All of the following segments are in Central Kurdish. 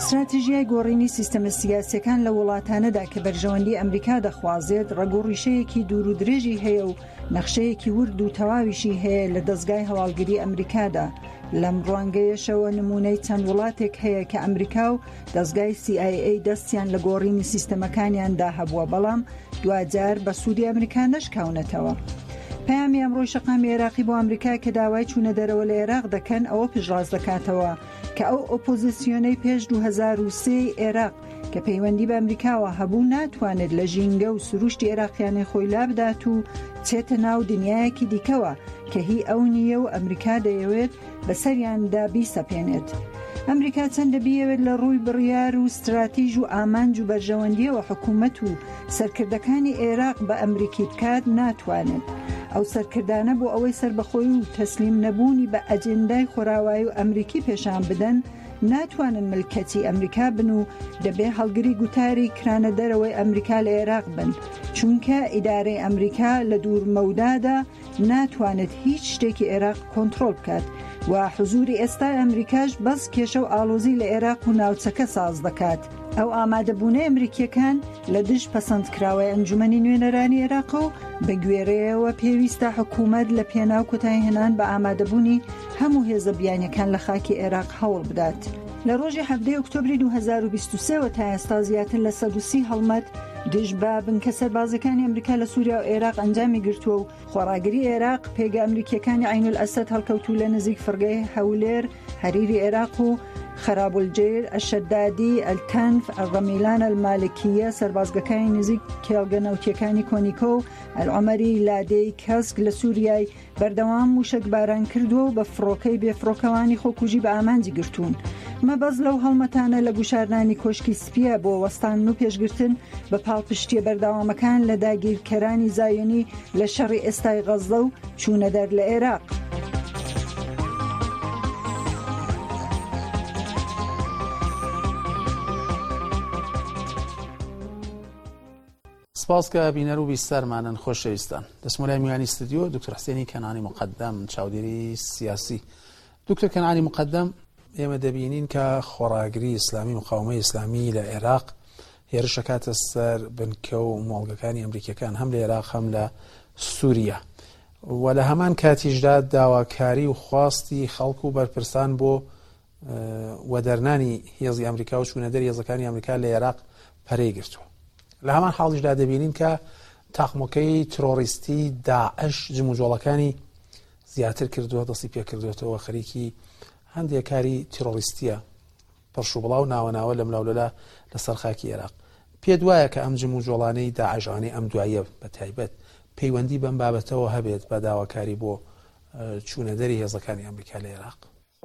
استراتیژیای گۆڕینی سیستەمە سیاسیەکان لە وڵاتانەدا کە بەرژەوەندی ئەمریکا دەخوازێت ڕێگوڕیشەیەکی دوور و درێژی هەیە و نەخشەیەکی ورد و تەواویشی هەیە لە دەستگای هەواڵگری ئەمریکادا. لەم ڕوانگەیەشەوە نمونەی چەند وڵاتێک هەیە کە ئەمریکا و دەستگای CIA دەستیان لە گۆڕینی سیستەمەکانیاندا هەبووە، بەڵام دوجار بە سوودی ئەمریکا نەشکاونەتەوە. پەیامی ئەمڕۆی شەقامی عێراقی بۆ ئەمریکا کە داوای چوونە دەرەوە لە عێراق دەکەن ئەوە پشتڕاست دەکاتەوە کە ئەو ئۆپۆزیسیۆنەی پێش 2003 عێراق کە پەیوەندی بە ئەمریکاوە هەبوو ناتوانێت لە ژینگە و سروشتی عێراقیانی خۆی لابدات و چێتە ناو دنیایەکی دیکەوە کە هی ئەو نییە و ئەمریکا دەیەوێت بەسەریاندا بیسەپێنێت. ئەمریکا چەندە بیەوێت لە ڕووی بڕیار و استراتیژ و ئامانج و بەرژەوەندیەوە حکوومەت و سەرکردەکانی عێراق بە ئەمریکی بکات ناتوانێت. ئەو سەرکردانە بۆ ئەوەی سربەخۆی و تەسلیم نەبوونی بە ئەجێندای خۆراوایی و ئەمریکی پێشان بدەن ناتوانن ملکەتی ئەمریکا بن و دەبێ هەڵگری گوتاری کرانە دەرەوەی ئەمریکا لە عێراق بن، چونکە ئیدارەی ئەمریکا لە دوورمەودادا ناتوانێت هیچ شتێکی عێراق کۆنتڕۆل بکات و حزوری ئێستای ئەمریکاش بەس کێشە و ئاڵۆزی لە عێراق و ناوچەکە ساز دەکات. ئەو ئامادەبوونەی ئەمریکیەکان لە دژ پەسەندکراوەی ئەنجومەنی نوێنەرانی عێراق و بە گوێرەیەوە پێویستە حکوومەت لە پێناو کۆتایی هێنان بە ئامادەبوونی هەموو هێزە بیانیەکان لە خاکی عێراق هەوڵ بدات. لە ڕۆژی 7 ئۆکتۆبری 2023 تا ئێستا زیاتر لە 130 هەڵمەت دژ بە بنکە سەربازەکانی ئەمریکا لە سووریا و عێراق ئەنجامی گرتووە و خۆڕاگری عێراق پێگە ئەمریکیەکانی عین الئەسەد هەڵکەوتوو لە نزیک فرگەی هەولێر هەریری عێراق و خراب الجير الشدادي التنف الرميلان المالكية سربازگەکانی نزیک کێڵگە نەوتیەکانی کۆنیکۆ العمەری لادەی کەسک لە سووریای بەردەوام موشک باران کردووە و بە فڕۆکەی بێفڕۆکەوانی خۆکوژی بە ئامانجی گرتوون. مەبەز لەو هەڵمەتانە لە گوشاردانی کۆشکی سپیە بۆ وەستان و پێشگرتن بە پاڵپشتیە بەردەوامەکان لە داگیرکەرانی زایۆنی لە شەڕی ئێستای غەزە و چوونە دەر لە عێراق. سپاس کە بینەر و بیستەرمانن خۆشەویستان. دەسمەلای میوانی ستودیۆ دکتۆر حسێنی کەنانی مقدم چاودێری سیاسی. دکتۆر کەنانی مقدم، ئێمە دەبینین کە خۆڕاگری ئیسلامی مقاومەی ئیسلامی لە عێراق هێرشە کاتە سەر بنکە و مۆڵگەکانی ئەمریکیەکان هەم لە عێراق هەم لە سووریا و لە هەمان کاتیشدا داواکاری و خواستی خەڵک و بەرپرسان بۆ وەدەرنانی هێزی ئەمریکا و چوونەدەری هێزەکانی ئەمریکا لە عێراق پەرەی گرتووە. لە هەمان حاڵیشدا دەبینین کە تاقمۆکەی ترۆریستی داعش جموجۆڵەکانی زیاتر کردووە، دەستی پێ کردوێتەوە، خەریکی هەندێک کاری ترۆریستیە پڕش و بڵاو ناوەناوە لە ملاولەلا لەسەر خاکی عێراق. پێ دوایە کە ئەم جموجۆڵانەی داعشانەی ئەم دوایە بە تایبەت پەیوەندی بەم بابەتەوە هەبێت بە داواکاری بۆ چوونەدەری هێزەکانی ئەمریکا لە عێراق.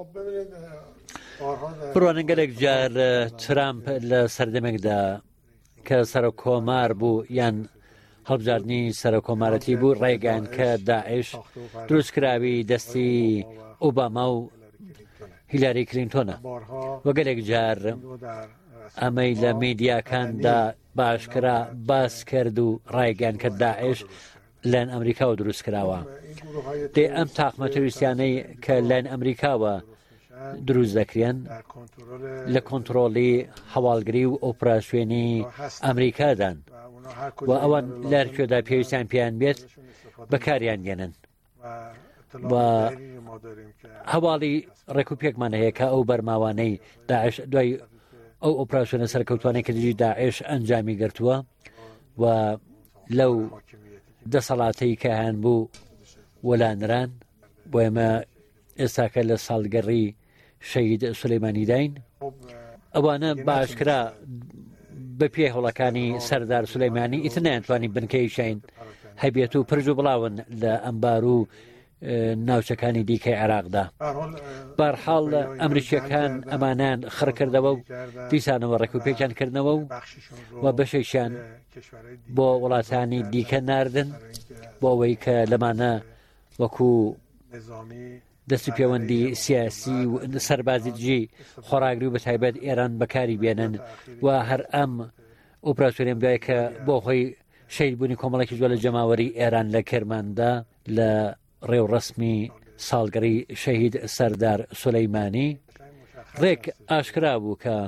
بڕوانە گەلێک جار ترامپ لە سەردەمێکدا کە سەرۆکۆمار بوو یان هەڵبژاردننی سەرۆکۆمارەتی بوو ڕێگەیان کە داعش دروستکراوی دەستی ئۆباما و هیلاری کلینتۆنە وە گەلێک جار ئەمەی لە میدیاکاندا باشکرا باس کرد و ڕێگەیان کە داعش لەن ئەمریکاوە دروستکراوە. دێ ئەم تاقمەتەویستیانەی کە لەن ئەمریکاوە دروست دەکرێن لە کۆنتڕۆڵی هەواڵگری و ئۆپراسیۆنی ئەمریکادان و ئەوان لەرکێدا پێویستیان پێیان بێت بەکاریان گەنن و هەواڵی ڕێکوپێکمان هەیە کە ئەو بەرماوانەی داعش دوای ئەو ئۆپراسیۆنە سەرکەوتوانەی کە دژی داعش ئەنجامی گرتووە و لەو دەسەڵاتەی کە هەن بوو وەلانران بۆ ئێمە ئێستاکە لە ساڵگەڕی شەید سولەیمانی داین ئەوانە باشکرا بە پێ هەوڵەکانی سەردار سولەیمانی ئیتر نەیانتوانی بنکەی شین هەبێت و پرج و بڵاون لە ئەمبار و ناوچەکانی دیکەی عێراقدا. بەرحاڵ ئەمریکیەکان ئەمانیان خڕکردەوە و دیسانەوە ڕێکوپێکیان کردنەوە و بەشێکیان بۆ وڵاتانی دیکە ناردن بۆ ئەوەی کە لەمانە وەکو دەستی پەیوەندی سیاسی و سەربازی دژی خۆراگری و بە تایبەت ئێران بەکاری بێنن و هەر ئەم ئۆپراسیۆنێم دوای کە بۆ خۆی شەید بوونی کۆمەڵێکی زۆر لە جەماوەری ئێران لە کێرماندا لە ڕێوڕەسمی ساڵگەڕی شەهید سەردار سولەیمانی ڕێک ئاشکرا بوو کە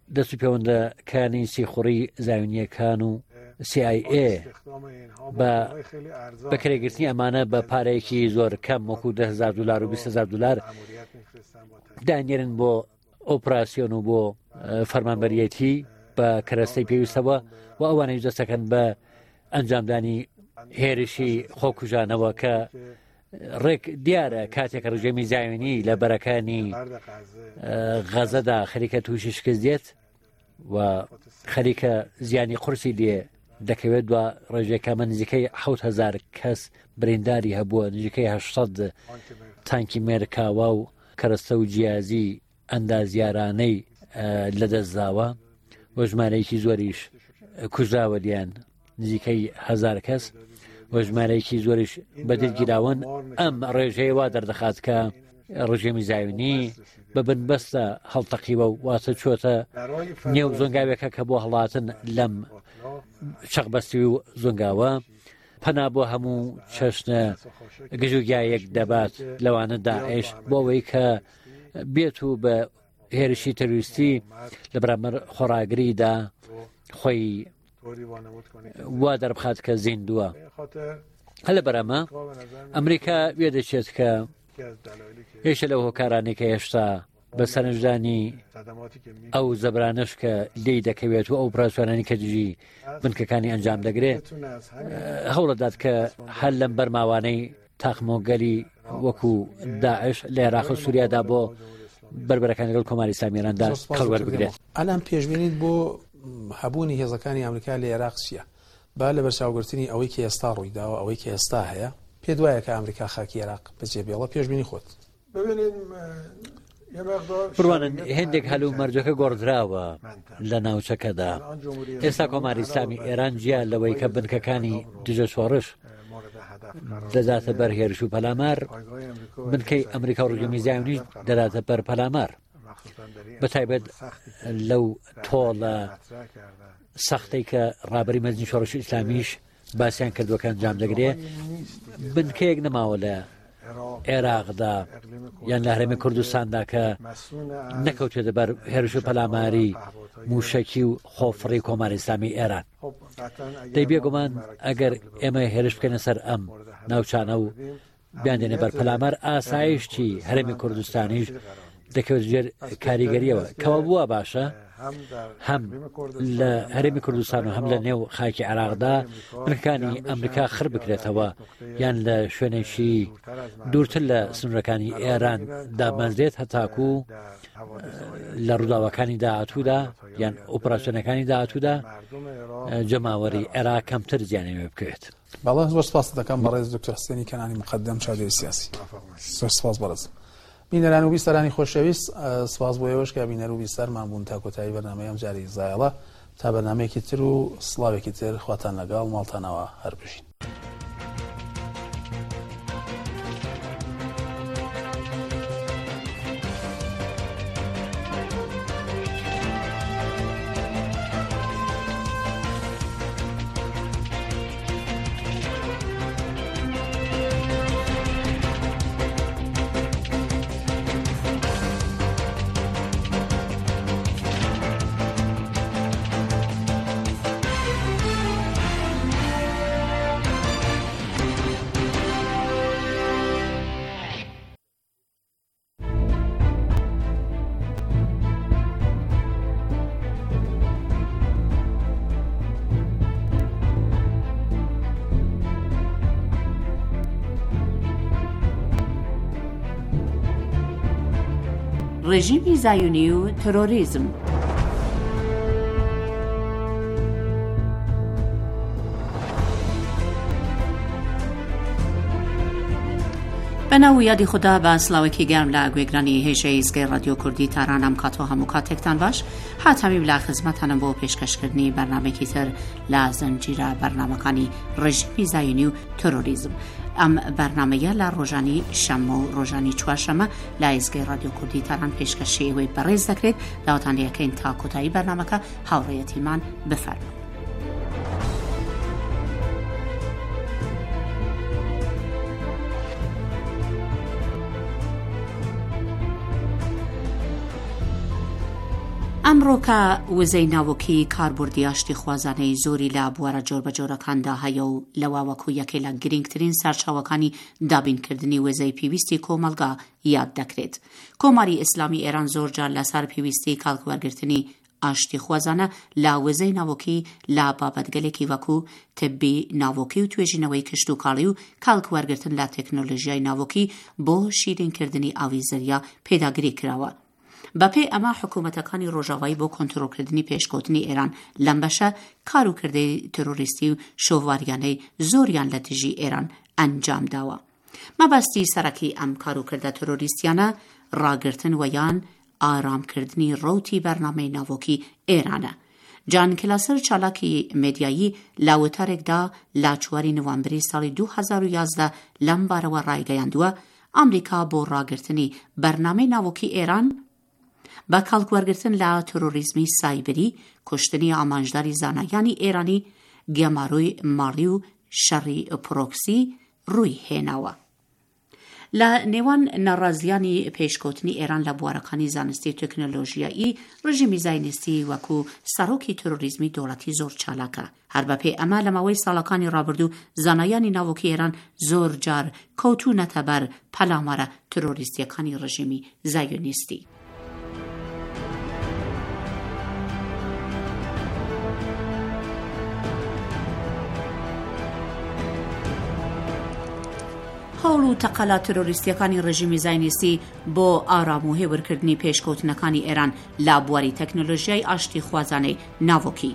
دەست و پەیوەندەکانی سیخوڕی زاوینیەکان و CIA بە بەکرێگرتنی ئەمانە بە پارەیەکی زۆر کەم وەکو $10,000 و $20,000 دانیێرن بۆ ئۆپراسیۆن و بۆ فەرمانبەریەتی بە کەرەستەی پێویستەوە و ئەوانەی دەستەکەن بە ئەنجامدانی هێرشی خۆکوژانەوە کە ڕێک دیارە کاتێکە ڕژێمی زاوینی لە بەرەکانی غەزەدا خەریکە تووشی شکست دێت و خەریکە زیانی قورسی لێ دەکەوێت دووە ڕێژێکەمە نزیکەی 7,000 کەس برینداری هەبووە، نزیکەی 800 تانکی مێرکاوا و کەرەستە و جیازی ئەندازیارانەی لەدەستداوە وە ژمارەیەکی زۆریش کوژراوە لیان نزیکەی 1000 کەس وە ژمارەیەکی زۆریش بەدرگیراون. ئەم ڕێژەیە وا دەردەخات کە ڕژێمی زاوینی بە بنبەستە هەڵتەقیوە و واتە چۆتە نێو زۆنگاوێکە کە بۆ هەڵاتن لەم چەقبەستی و زۆنگاوە پەنا بۆ هەموو چەشنە گژوگایەک دەبات لەوانە داعش بۆ ئەوەی کە بێت و بە هێرشی تەروریستی لە بەرامبەر خۆراگریدا خۆی وا دەربخات کە زیندووە. هە لە بەرەمە ئەمریکا وێ دەچێت کە هێشتا لەو هۆکارانێک کە هێشتا بە سەرنجدانی ئەو زەبرانش کە لێی دەکەوێت و ئەو پراسوانانی کە دژی بنکەکانی ئەنجام دەگرێت هەوڵەدات کە هەر لەم بەرماوانەی تاقمۆگەلی وەکو داعش لە عێراق و سووریادا بۆ بربەرەکانی لەگەڵ کۆماری ئیسلامیێراندا کەڵوەر بگرێت. ئەلان پێشبینیت بۆ هەبوونی هێزەکانی ئەمریکا لە عێراق چییە؟ با لە بەرچاوگرتنی ئەوەی کە ئێستا ڕوویداوە ئەوەی کە ئێستا هەیە پێ دوایە کە ئەمریکا خاکی عێراق بەجێبێڵە پێشبینی خۆت بڕوانن هێندێک هەلو مەرجەکە گۆڕدراوە لە ناوچەکەدا. ئێستا کۆماری ئیسلامی ئێران جیا لەوەی کە بنکەکانی دژە شۆڕش دەداتە بەر هێرش و پەلامار، بنکەی ئەمریکا و ڕژێمی زاوینیش دەداتە بەر پەلامار. بەتایبەت لەو تۆڵە سەختەی کە ڕابەری مەزنی شۆڕشی ئیسلامیش باسییان کردووە کە ئەنجام دەگرێت بنکەیەک نەماوە لە عێراقدا یان لە هەرێمی کوردستاندا کە نەکەوتێتە بەر هێرش و پەلاماری موشەکی و خۆفڕی کۆماری ئیسلامی ئێران. دەی بێگومان ئەگەر ئێمە هێرش بکەنە سەر ئەم ناوچانە و بیان دێنێ بەر پەلامار ئاسایشتی هەرێمی کوردستانیش دەکەوێت ژێر کاریگەریەوە کەوا بووە باشە هەم لە هەرێمی کوردستان و هەم لە نێو خاکی عێراقدا بنکەکانی ئەمریکا خڕ بکرێتەوە یان لە شوێنێکی دوورتر لە سنوورەکانی ئێران دامەزرێت هەتاکو لە ڕووداوەکانی داهاتوودا یان ئۆپراسیۆنەکانی داهاتوودا جەماوەری عێراق کەمتر زیانێ بکەوێت. بەڵێ زۆر سپاس دەکەم بەڕێز دکتۆر حسێنی کەنانی مقدەم چاودێری سیاسی. زۆر سپاس بەڕێز. بینەران و بیستەرانی خۆشەویست سپاس بۆ ئێوەش کە بینەر و بیستەرمان بوون تا کۆتایی بەرنامەی ئەم جاری زایڵە تا بەرنامەیەکی تر و سڵاوێکی تر خواتان لەگەڵ ماڵتانەوە هەر بژین. ڕێژیمی زایونی و تۆرۆریزم. بەناو یادی خوددا بە سلااوێکی گەرم لە گوێگرانی هێژەی ئیزگەی ڕادیۆ کوردی تارانەم کاتۆ هەموو کاتێکتان باش هاتەوی بلا خزمەتانم بۆ پێشکەشکردنی بەرنامێکی تر لە زەنجیرە بەرنامەکانی ڕێژیمی زایونی و تۆرۆریزم. ئەم بەرنامەیە لە ڕۆژانی شەمە و ڕۆژانی چوارشەمە لە ئیزگەی ڕادیۆ کوردی تاران پێشکەشی ئەوەی بەڕێز دەکرێت لاوەتان لێەکەین تا کۆتایی بەرنامەکە هاوڕێیەتیمان بفەرمونن. ئەمڕۆکە وزەی ناوەکی کاربردی ئاشتی خوازانەی زۆری لە بوارە جۆربەجۆرەکاندا هەیە و لەواوەکو یەکێ لە گرنگترین سەرچاوەکانی دابینکردنی وزەی پێویستی کۆمەلگا یاد دەکرێت. کۆماری ئیسلامی ئێران زۆرجار لەسەر پێویستی کاڵکوەرگرتنی ئاشتی خوازانە لە وزەی ناوەکی لە بابەتگەلێکی وەکو تبی ناوەکی و توێژینەوەی کشت و کاڵی و کاڵکوەرگرتن لە تەکنۆلۆژیای ناوەکی بۆ شیرینکردنی ئاوی زەریا پێداگیری کراوە. بەپێ ئەمە حکوومەتەکانی ڕۆژاوایی بۆ کۆنتڕۆلکردنی پێشکەوتنی ئێران لەم بەشە کاروکردەی تۆرۆریستی و شۆڤاریانەی زۆریان لە دژی ئێران ئەنجام داوە. مەبەستی سەرەکی ئەم کاروکردە تۆرۆریستیانە ڕاگرتن و یان ئارامکردنی ڕەوتی بەرنامەی ناوەکی ئێرانە. جان کلاسەر چالاکی مێدیایی لە وتارێکدا لە 4 نوامبری ساڵی 2011 لەم بارەوە ڕایگەیاندووە ئەمریکا بۆ ڕاگرتنی بەرنامەی ناوەکی ئێران بە کاڵکوەرگرتن لە تۆرۆریزمی سایبری، کوشتنی ئامانجداری زانایانی ئێرانی، گێماروی ماڵی و شەڕی پرۆکسی ڕووی هێناوە. لە نێوان ناڕازیانی پێشکەوتنی ئێران لە بوارەکانی زانستی و تەکنۆلۆژیایی ڕژیمی زاینستی وەکو سەرۆکی تۆرۆریزمی دەوڵەتی زۆر چالاکە. هەر بەپێ ئەمە لە ماوەی ساڵەکانی ڕابردوو زانایانی ناوەکی ئێران زۆر جار کەوتوونەتە بەر پەلامارە تۆرۆریستیەکانی ڕژیمی زایۆنیستی. هەوڵ و تەقەلا تۆرۆریستیەکانی ڕژیمی زاینیستی بۆ ئارام و هێورکردنی پێشکەوتنەکانی ئێران لە بواری تەکنۆلۆژیای ئاشتی خوازانەی ناوەکی.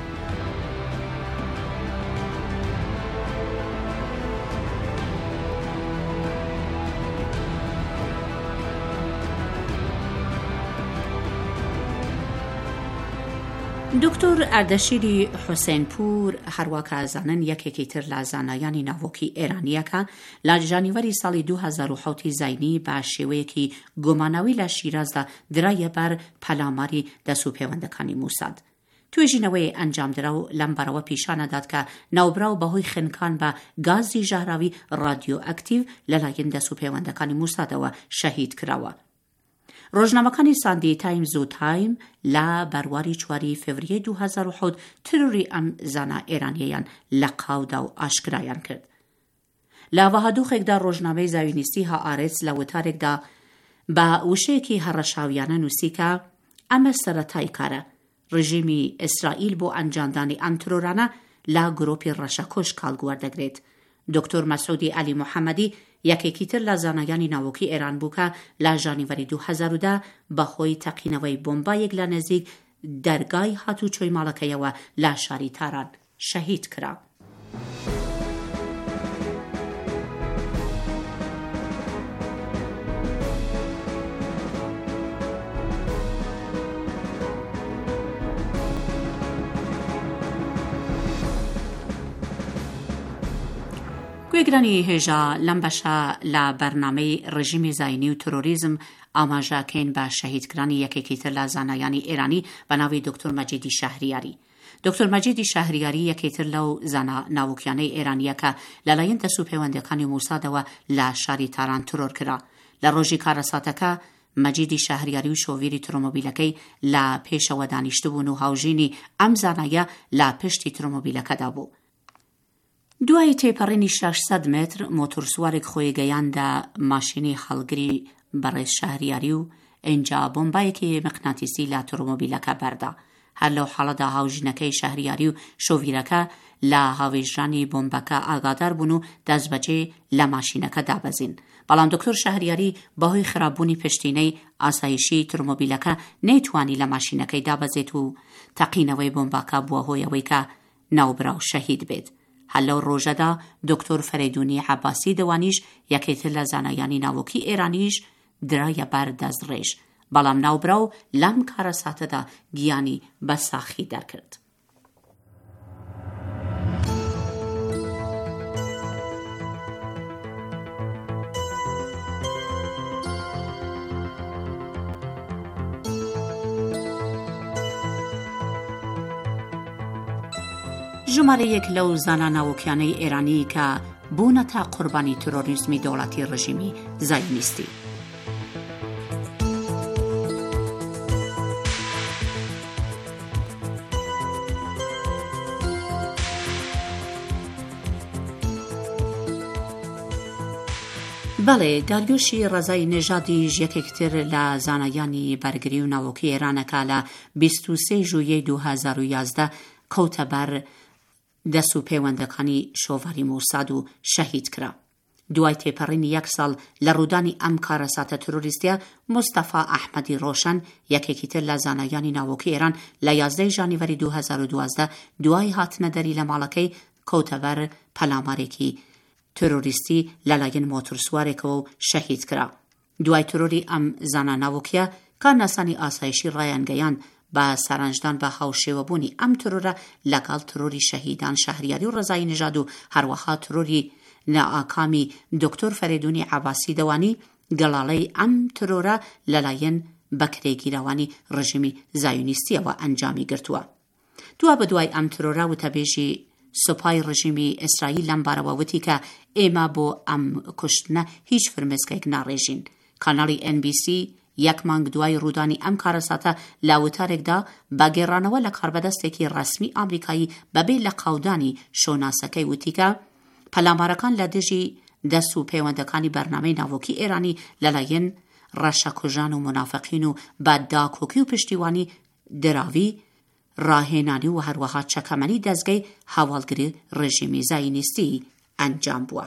دکتۆر ئەردەشیری حوسێنپور هەروەکە زانن یەکێکی تر لە زانایانی ناوەکی ئێرانیەکە لە جانیوەری ساڵی 2007 زاینی بە شێوەیەکی گۆماناوی لە شیرازدا درایە بەر پەلاماری دەسوپەیوەندەکانی موساد. توێژینەوەی ئەنجامدرا و لەم بەرەوە پیشانەدات کە ناوبراو بەهۆی خنکان بە گازی ژەهراوی ڕادیۆ ئەکتیڤ لەلایەن دەسوپەیوەندەکانی موسادەوە شەهید کراوە. ڕۆژنامەکانی ساندی تایمز و تایم لە بەرواری 4 فێڤریە 2007 تروری ئەم زانا ئێرانیەیان لە قاودا و ئاشکرایان کرد. لە وەهادووخێکدا ڕۆژنامەی زاوینیستی هائارێتس لە وتارێکدا بە وشەیەکی هەڕەشاویانە نووسی کە ئەمە سەرەتای کارە ڕژیمی ئیسرائیل بۆ ئەنجامدانی ئەم ترۆرانە لە گرۆپی ڕەشەکۆش کاڵگوەردەگرێت. دکتۆر مەسعودی عەلی موحەممەدی یەکێکی تر لە زانایانی ناوەکی ئێران بوو کە لە ژانیڤەری 2010 بەهۆی تەقینەوەی بۆمبایەک لە نزیک دەرگای هاتوچۆی ماڵەکەیەوە لە شاری تاران شەهید کرا. گوێگرانی هێژە لەم بەشە لە بەرنامەی ڕژیمی زاینی و تۆرۆریزم ئاماژەکەین بە شەهیدکرانی یەکێکی تر لە زانایانی ئێرانی بە ناوی دکتۆر مەجیدی شەهریاری. دکتۆر مەجیدی شەهریاری یەکێتر لەو زانا ناوەکیانەی ئێرانیەکە لەلایەن دەسوپەیوەندەکانی موسادەوە لە شاری تاران ترۆر کرا. لە ڕۆژی کارەساتەکە مەجیدی شەهریاری و شۆڤیری ترۆمۆبیلەکەی لە پێشەوە دانیشتبوون و هاوژینی ئەم زانایە لە پشتی ترۆمۆبیلەکەدا بوو. دوای تێپەڕینی 600 متر مۆتۆرسوارێک خۆی گەیاندە ماشینی هەڵگری بەڕێز شەهریاری و ئینجا بۆمبایەکی مقناتیسی لە تۆمۆبیلەکە بەردا. هەر لەو حاڵەدا هاوژینەکەی شەهریاری و شۆڤیرەکە لە هاوێژرانی بۆمبەکە ئاگادار بوون و دەستبەجێ لە ماشینەکە دابەزین. بەڵام دکتۆر شەهریاری بەهۆی خراپبوونی پشتینەی ئاسایشی تۆمۆبیلەکە نەیتوانی لە ماشینەکەی دابەزێت و تەقینەوەی بۆمبەکە بووە هۆی ئەوەی کە ناوبراو شەهید بێت. هەر لەو ڕۆژەدا دکتۆر فەرەیدونی عەباسی دەوانیش یەکێتر لە زانایانی ناوەکی ئێرانیش درایە بەر دەستڕێژ. بەڵام ناوبراو لەم کارەساتەدا گیانی بە ساخی دەرکرد. ژمارە یەک لەو زانا ناوەکیانەی ئێرانی کە بوونەتە قوربانی تۆرۆریزمی دەوڵەتی ڕژیمی زایۆنیستی. بەڵێ داریۆشی ڕەزای نێژادیش یەکێکتر لە زانایانی بەرگری و ناوەکی ئێرانەکە لە 23 ژوورەی 2011 کەوتە بەر دەست و پەیوەندەکانی شۆڤاری موساد و شەهید کرا. دوای تێپەڕینی 1 ساڵ لە ڕوودانی ئەم کارەساتە تۆرۆریستیە، مستەفا ئەحمەدی ڕۆشن یەکێکی تر لە زانایانی ناوەکی ئێران لە 11 ژانیڤەری 2012 دوای هاتنە دەری لە ماڵەکەی کەوتە بەر پەلامارێکی تۆرۆریستی لەلایەن مۆتۆرسوارێکەوە و شەهید کرا. دوای تۆرۆری ئەم زانا ناوەکیە، کارناسانی ئاسایشی ڕایانگەیان بە سەرنجدان بە هاوشێوەبوونی ئەم تۆرۆرە لەگەڵ تۆرۆری شەهیدان شەهریاری و ڕەزای نژاد و هەروەها تۆرۆری نائاکامی دکتۆر فەرێدونی عەباسی دەوانی گەڵاڵەی ئەم تۆرۆرە لەلایەن بەکرێگیراوانی ڕژیمی زایۆنیستیەوە ئەنجامی گرتووە. دوا بەدوای ئەم تۆرۆرە وتەبێژی سوپای ڕژیمی ئیسرائیل لەم بارەوە وتی کە ئێمە بۆ ئەم کوشتنە هیچ فرمێسکێک ناڕێژین. کاناڵی NBC 1 مانگ دوای ڕوودانی ئەم کارەساتە لە وتارێکدا بە گێڕانەوە لە کاربەدەستێکی ڕەسمی ئامریکایی بەبێ لە قاودانی شۆناسەکەی وتی کە پەلامارەکان لە دژی دەست و پەیوەندەکانی بەرنامەی ناوەکی ئێرانی لەلایەن ڕەشەکوژان و منافقین و بە داکۆکی و پشتیوانی دراوی ڕاهێنانی و هەروەها چەکەمەنی دەستگەی هاوڵگری ڕژیمی زایۆنیستی ئەنجام بووە.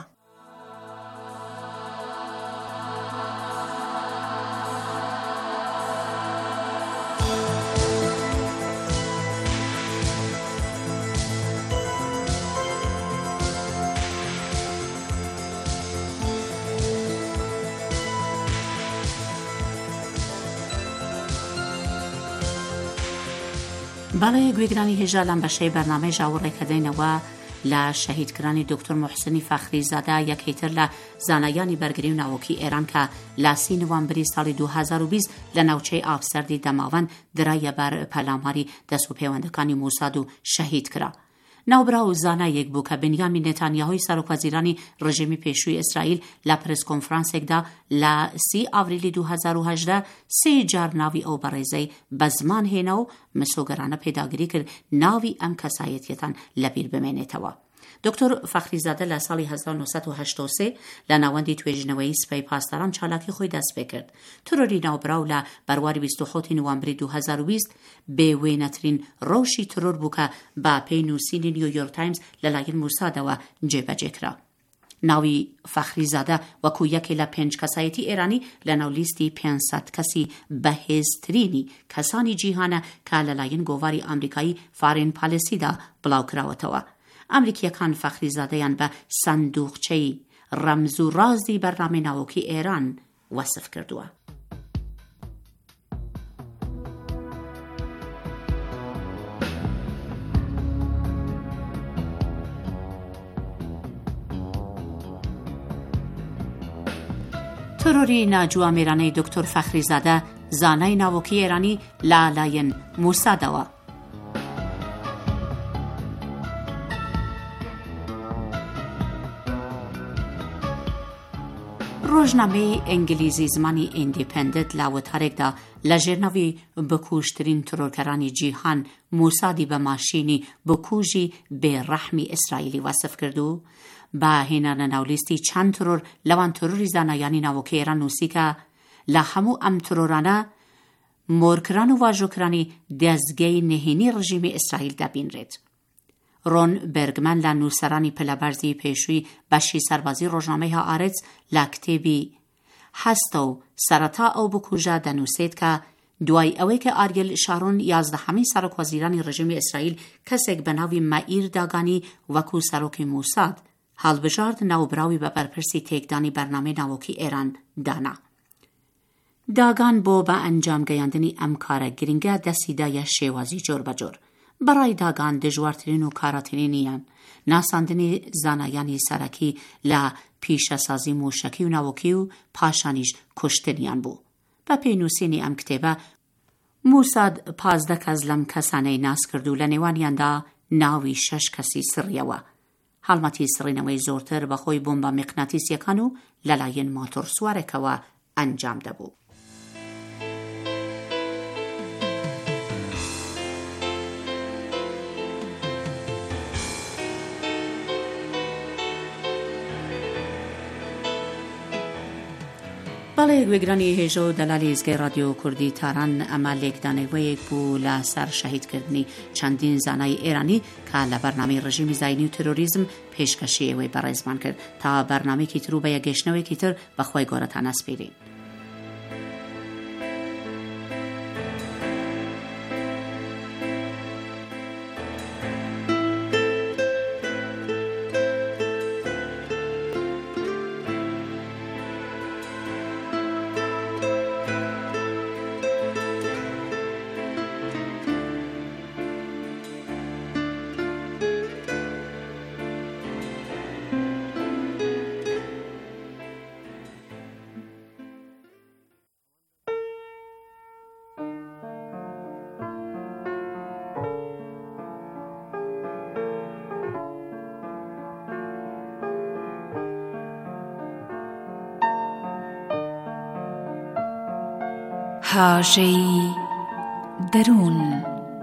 بەڵێ گوێگرانی هێژا لەم بەشەی بەرنامەی ژاوەڕێکەدەینەوە لە شەهیدکرانی دکتۆر محسنی فەخریزادە، یەکێتر لە زانایانی بەرگری و ناوەکی ئێران کە لە 30 نوامبری ساڵی 2020 لە ناوچەی ئابسەردی دەماوەند درایە بەر پەلاماری دەست و پەیوەندەکانی موساد و شەهید کرا. ناوبرا و زانایەک بوو کە بنیامین نێتانیاهوی سەرۆکوەزیرانی ڕژیمی پێشووی ئیسرائیل لە پرس کۆنفرانسێکدا لە 30 ئاڤریلی 2018 سێ جار ناوی ئەو بەڕێزەی بە زمان هێنا و مسۆگەرانە پێداگیری کرد ناوی ئەم کەسایەتیەتان لەبیر بمێنێتەوە. دکتۆر فەخریزادە لە ساڵی 1983 لە ناوەندی توێژینەوەی سپای پاسداران چالاکی خۆی دەست پێ کرد. تۆرۆری ناوبراو لە بەرواری 27 نوامبری 2020 بێوێنەترین ڕەوشی تۆرۆر بوو کە بە پێی نووسینی نیویۆرک تایمز لەلایەن موسادەوە جێبەجێکرا. ناوی فەخریزادە وەکو یەکێ لە 5 کەسایەتی ئێرانی لە ناولیستی 500 کەسی بەهێزترینی کەسانی جیهانە کە لەلایەن گۆڤاری ئامریکایی فارین پالیسیدا بڵاوکراوەتەوە. ئەمریکیەکان فەخریزادەیان بە سندوقچەی ڕەمز و ڕازی بەرنامەی ناوەکی ئێران وەسف کردووە. تۆرۆری ناجوامێرانەی دکتۆر فەخریزادە زانای ناوەکی ئێرانی لەلایەن موسادەوە. ڕۆژنامەی ئینگلیزی زمانی ئیندیپەندنت لە وتارێکدا لە ژێرنەوەی بکوژترین تۆرۆرکەرانی جیهان موسادی بە ماشینی بکوژی بێڕەحمی ئیسرائیلی وەسف کرد و بە هێنانە ناولیستی چەند تۆرۆر لەوان تۆرۆری زانایانی ناوەکی ئێران نووسی کە لە هەموو ئەم تۆرۆرانە مۆرکران و واژۆکرانی دەستگەی نهێنی ڕژیمی ئیسرائیل دەبینرێت. ڕۆن بەرگمان لە نووسەرانی پلەبەرزی پێشووی بەشی سەربازی ڕۆژنامەی هائارێتس لە کتێبی هەستە و سەرەتا ئەو بکوژە دەنووسێت کە دوای ئەوەی کە ئاریێل شارۆن 11هەمین سەرۆکوەزیرانی ڕژیمی ئیسرائیل کەسێک بە ناوی مەئیر داگانی وەکو سەرۆکی موساد هەڵبژارد ناوبراوی بە بەرپرسی تێکدانی بەرنامەی ناوەکی ئێران دانا. داگان بۆ بە ئەنجام گەیاندنی ئەم کارە گرنگە دەستیدایە شێوازی جۆر بەجۆر. بەڕای داگان دژوارترین و کاراترینیان ناساندنی زانایانی سەرەکی لە پیشەسازی موشەکی و ناوەکی و پاشانیش کوشتنیان بوو. بە پێی نووسینی ئەم کتێبە موساد 15 کەس لەم کەسانەی ناس کرد و لە نێوانیاندا ناوی 6 کەسی سڕیەوە. هەڵمەتی سڕینەوەی زۆرتر بەخۆی بۆمبە میقناتیسیەکان و لەلایەن مۆتۆر سوارێکەوە ئەنجام دەبوو. بەڵێ گوێگرانی هێژە و دەلالی ئێزگەی رادیۆ کوردی تاران ئەمە لێکدانەوەیەک بوو لەسەر شەهیدکردنی چەندین زانای ئێرانی کە لە بەرنامەی ڕژیمی زاینی و ترۆریزم پێشکەشی ئێوەی بەڕێزمان کرد تا بەرنامەیەکی تر و بە یەکگەشتنەوەیەکی تر بەخوای گەورەتان ئەسپێرین. هاژەی دەروون.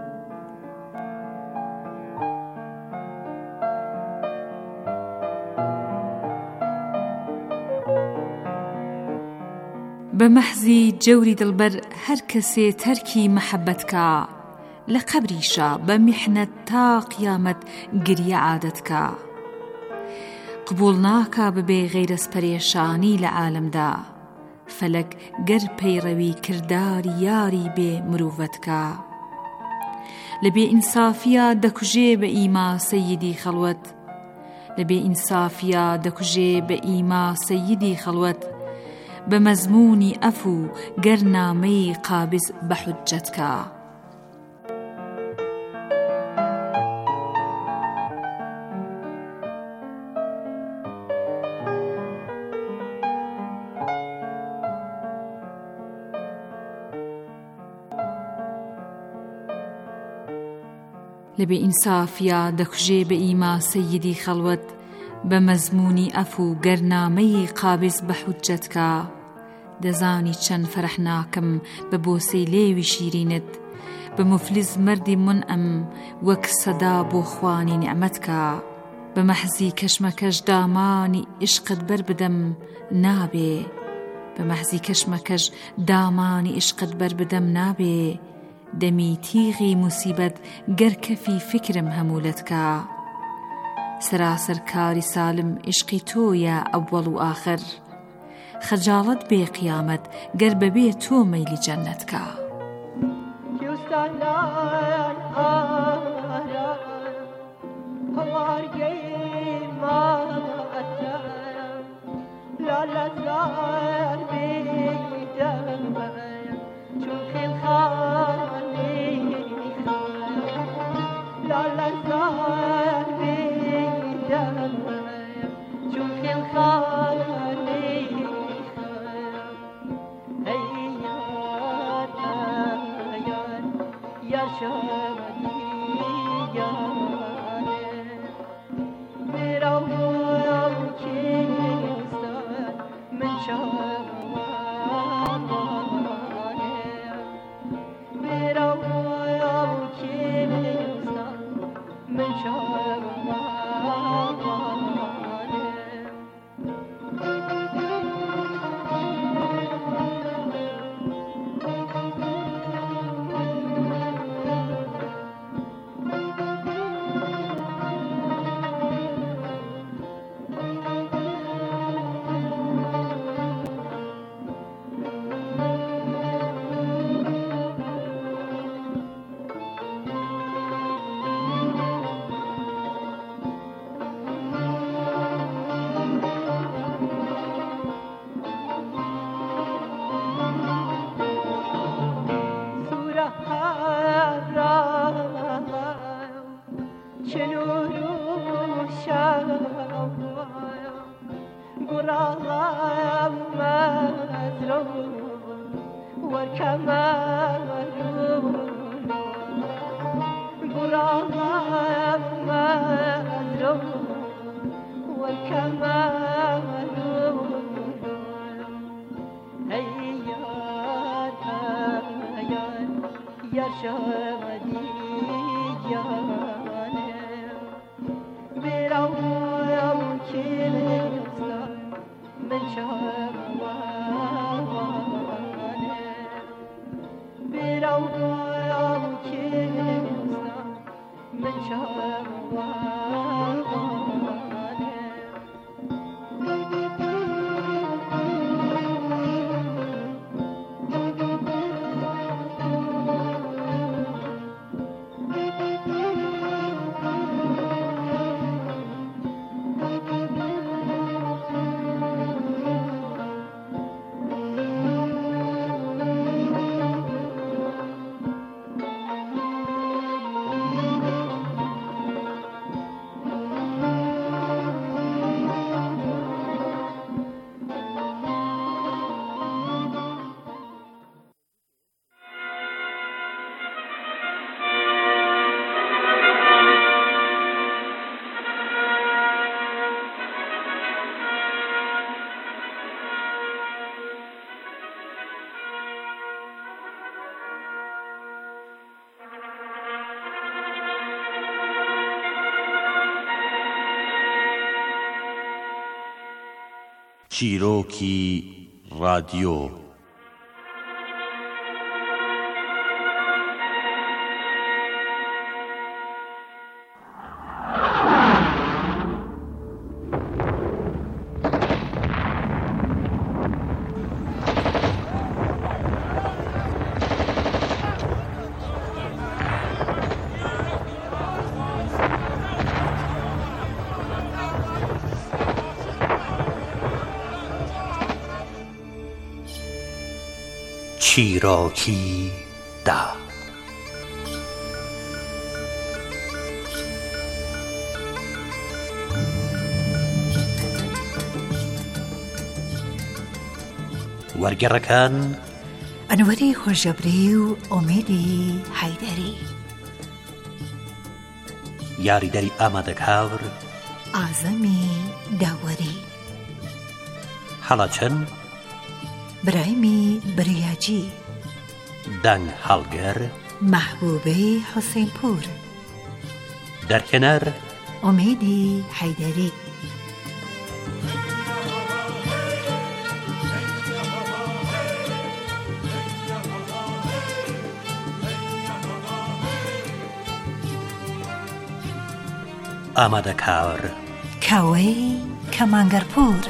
بە مەحزی جەوری دڵبەر هەر کەسێ تەرکی مەحەبەتکە لە قەبریشە بە میحنەت تا قیامەت گریە عادەتکە قبول ناکا ببێ غەیرەس پەرێشانی لە عالەمدا فەلەک گەر پەیڕەوی کرداری یاری بێ مرۆڤەتکە لە بێ ئینسافیە دەکوژێ بە ئیما سەییدی خەڵوەت لە بێ ئینسافیە دەکوژێ بە ئیما سەییدی خەڵوەت بە مەزموونی ئەفو گەر نامەی قابز بە حوجەتکە لەبێ ئینسافیا دەکوژێ بە ئیما سەییدی خەڵوەت بە مەزموونی ئەفو گەرنامەی قابز بە حوجەتکە دەزانی چەند فەرەح ناکەم بە بۆسەی لێوی شیرینت بە مفلیس مەردی منئەم وەک سەدا بۆ خوانی نیعمەتکە بە مەحزی کەشمەکەش دامانی عشقت بەر بدەم نابێ بە مەحزی کەشمەکەش دامانی عشقت بەر بدەم نابێ دەمی تیغی موسیبەت گەر کەفی فکرم هەمولەتکە سراسەر کاری سالم عشقی تۆیە ئەوەڵ و ئاخر خەجاڵەت بێ قیامەت گەر بەبێ تۆ مەیلی جەننەتکە چیرۆکی رادیۆ. چیرۆکی دا. وەرگێڕەکان ئەنوەری خۆشەبری و ئۆمێدی حەیدەری، یاریدەری ئامادەکاور ئازەمی داوەری، هەڵەچەن برایمی بریاجی، دەنگ هەڵگەر محبوبەی حوسێنپور، دەرکەنەر ئۆمێدی حەیدەری. ئامادەکار کاوەی کەمانگەرپور.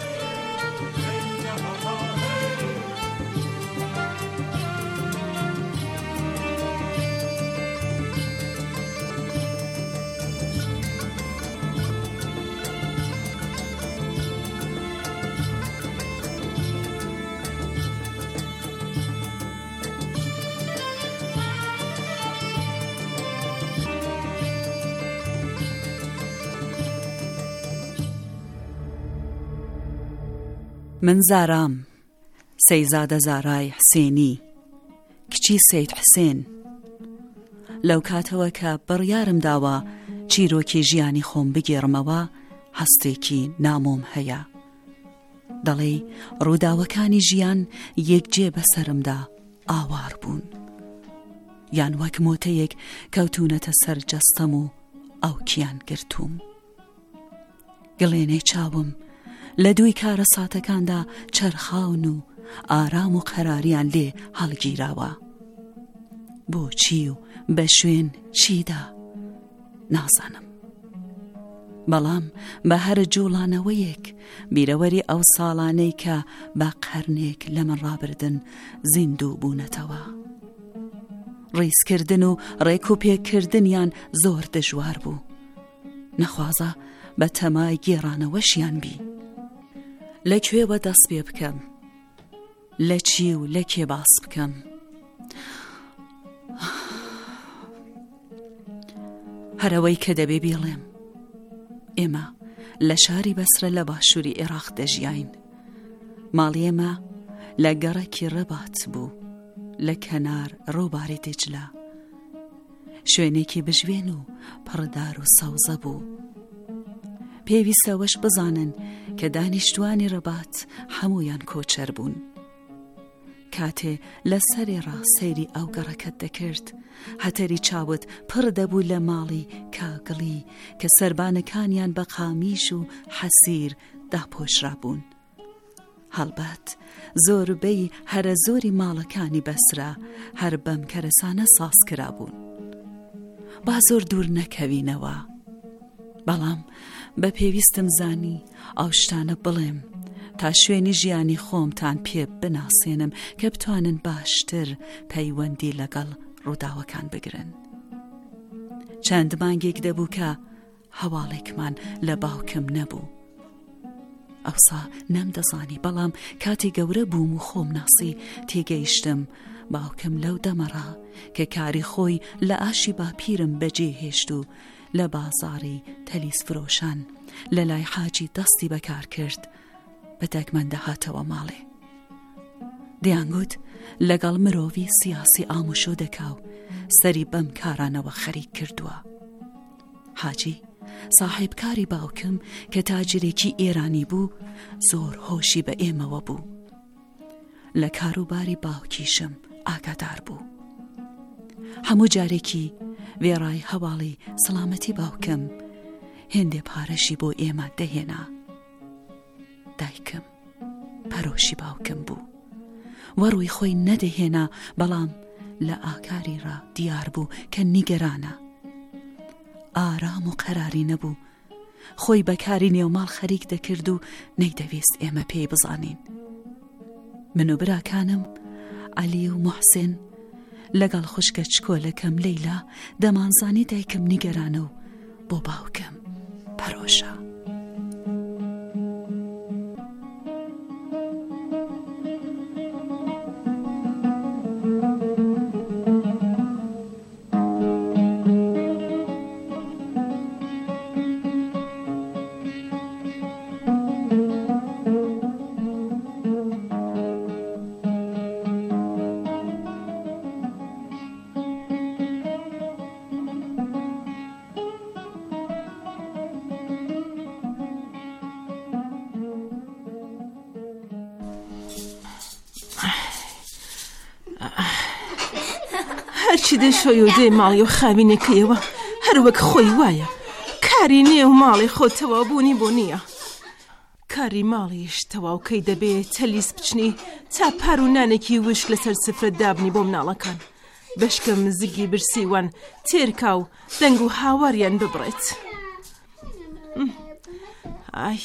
من زارام، سەیزادە زارای حسێنی، کچی سەید حسێن. لەو کاتەوە کە بڕیارم داوە چیرۆکی ژیانی خۆم بگێڕمەوە، هەستێکی نامۆم هەیە. دەڵێ ڕووداوەکانی ژیان یەکجێ بەسەرمدا ئاوار بوون، یان وەک مۆتەیەک کەوتونەتە سەر جەستەم و ئەوکیان گرتووم. گڵێنەی چاوم لە دووی کارە ساتەکاندا چەرخاون و ئارام و قەراریان لێ هەڵگیراوە. بۆچی و بە شوێن چیدا نازانم، بەڵام بە هەر جوڵانەوەیەک بیرەوەری ئەو ساڵانەی کە بە قەرنێک لە من ڕابردن زیندوو بوونەتەوە. ڕیزکردن و ڕێک و پێکردنیان زۆر دژوار بوو، نەخوازە بە تەمای گێڕانەوەشیان بی. لەکوێوە دەست پێ بکەم، لە چی و لە کێ باس بکەم؟ هەرەوەی کە دەبێ بیڵێم، ئێمە لە شاری بەسرە لە باشووری عێراق دەژیاین. ماڵی ئێمە لە گەڕێکی ڕەبات بوو لە کەنار ڕووباری دجلە، شوێنێکی بژوێن و پڕدار و سەوزە بوو. پێویستەوەش بزانن کە دانیشتوانی ڕەبات هەمویان کۆچەر بوون. کاتێ لە سەرێڕا سەیری ئەو گەڕەکەت دەکرد، هەتەری چاوت پڕ دەبوو لە ماڵی کاگڵی کە سەربانەکانیان بە قامیش و حەسیر داپۆشرا بوون. هەڵبەت زۆربەی هەرە زۆری ماڵەکانی بەسرا هەر بەم کەرەسانە ساز کرا بوون. با زۆر دوور نەکەوینەوە، بەڵام بە پێویستم زانی ئەو شتانە بڵێم تا شوێنی ژیانی خۆمتان پێ بناسێنم کە بتوانن باشتر پەیوەندی لەگەڵ ڕووداوەکان بگرن. چەند مانگێک دەبوو کە هەواڵێکمان لە باوکم نەبوو. ئەوسا نەمدەزانی، بەڵام کاتی گەورە بووم و خۆم ناسی تێگەیشتم باوکم لەو دەمەڕا کە کاری خۆی لە ئاشی باپیرم بەجێ هێشت و لە بازاڕی تەلیس فرۆشان لە لای حاجی دەستی بەکار کرد، بە دەگمەندە هاتەوە ماڵێ. دەیانگوت لەگەڵ مرۆڤی سیاسی ئامۆژە دەکاو، سەری بەم کارانەوە خەریک کردووە. حاجی ساحێبکاری باوکم کە تاجرێکی ئێرانی بوو زۆر هۆشی بە ئێمەوە بوو. لە کاروباری باوکیشم ئاگادار بوو. هەموو جارێکی وێڕای هەواڵی سەلامەتی باوکم هێندێ پارەشی بۆ ئێمە دەهێنا. دایکم پەرۆشی باوکم بوو وەڕووی خۆی نەدەهێنا بەڵام لە ئاکاری ڕا دیار بوو کە نیگەرانە ئارام و قەراری نەبوو خۆی بەکاری نێوماڵ خەریک دەکرد و نەیدەویست ئێمە پێی بزانین من و براکانم عەلی و موحسین لەگەڵ خوشکە چکۆلەکەم لەیلا دەمانزانی دایکم نیگەرانە و بۆ باوکم پەرۆشە هەرچی دەشۆی و دێ ماڵی و خاوینێکەیەوە هەروەک خۆی وایە کاری نییە و ماڵی خۆ تەوابوونی بۆ نییە کاری ماڵیش تەواوکەی دەبێت تەلیس بچنی تا پار و نانێکی وشک لەسەر سفرەت دابنی بۆ مناڵەکان بەشکە مزگی برسیوان تێرکا و دەنگ و هاواریان ببڕێت ئای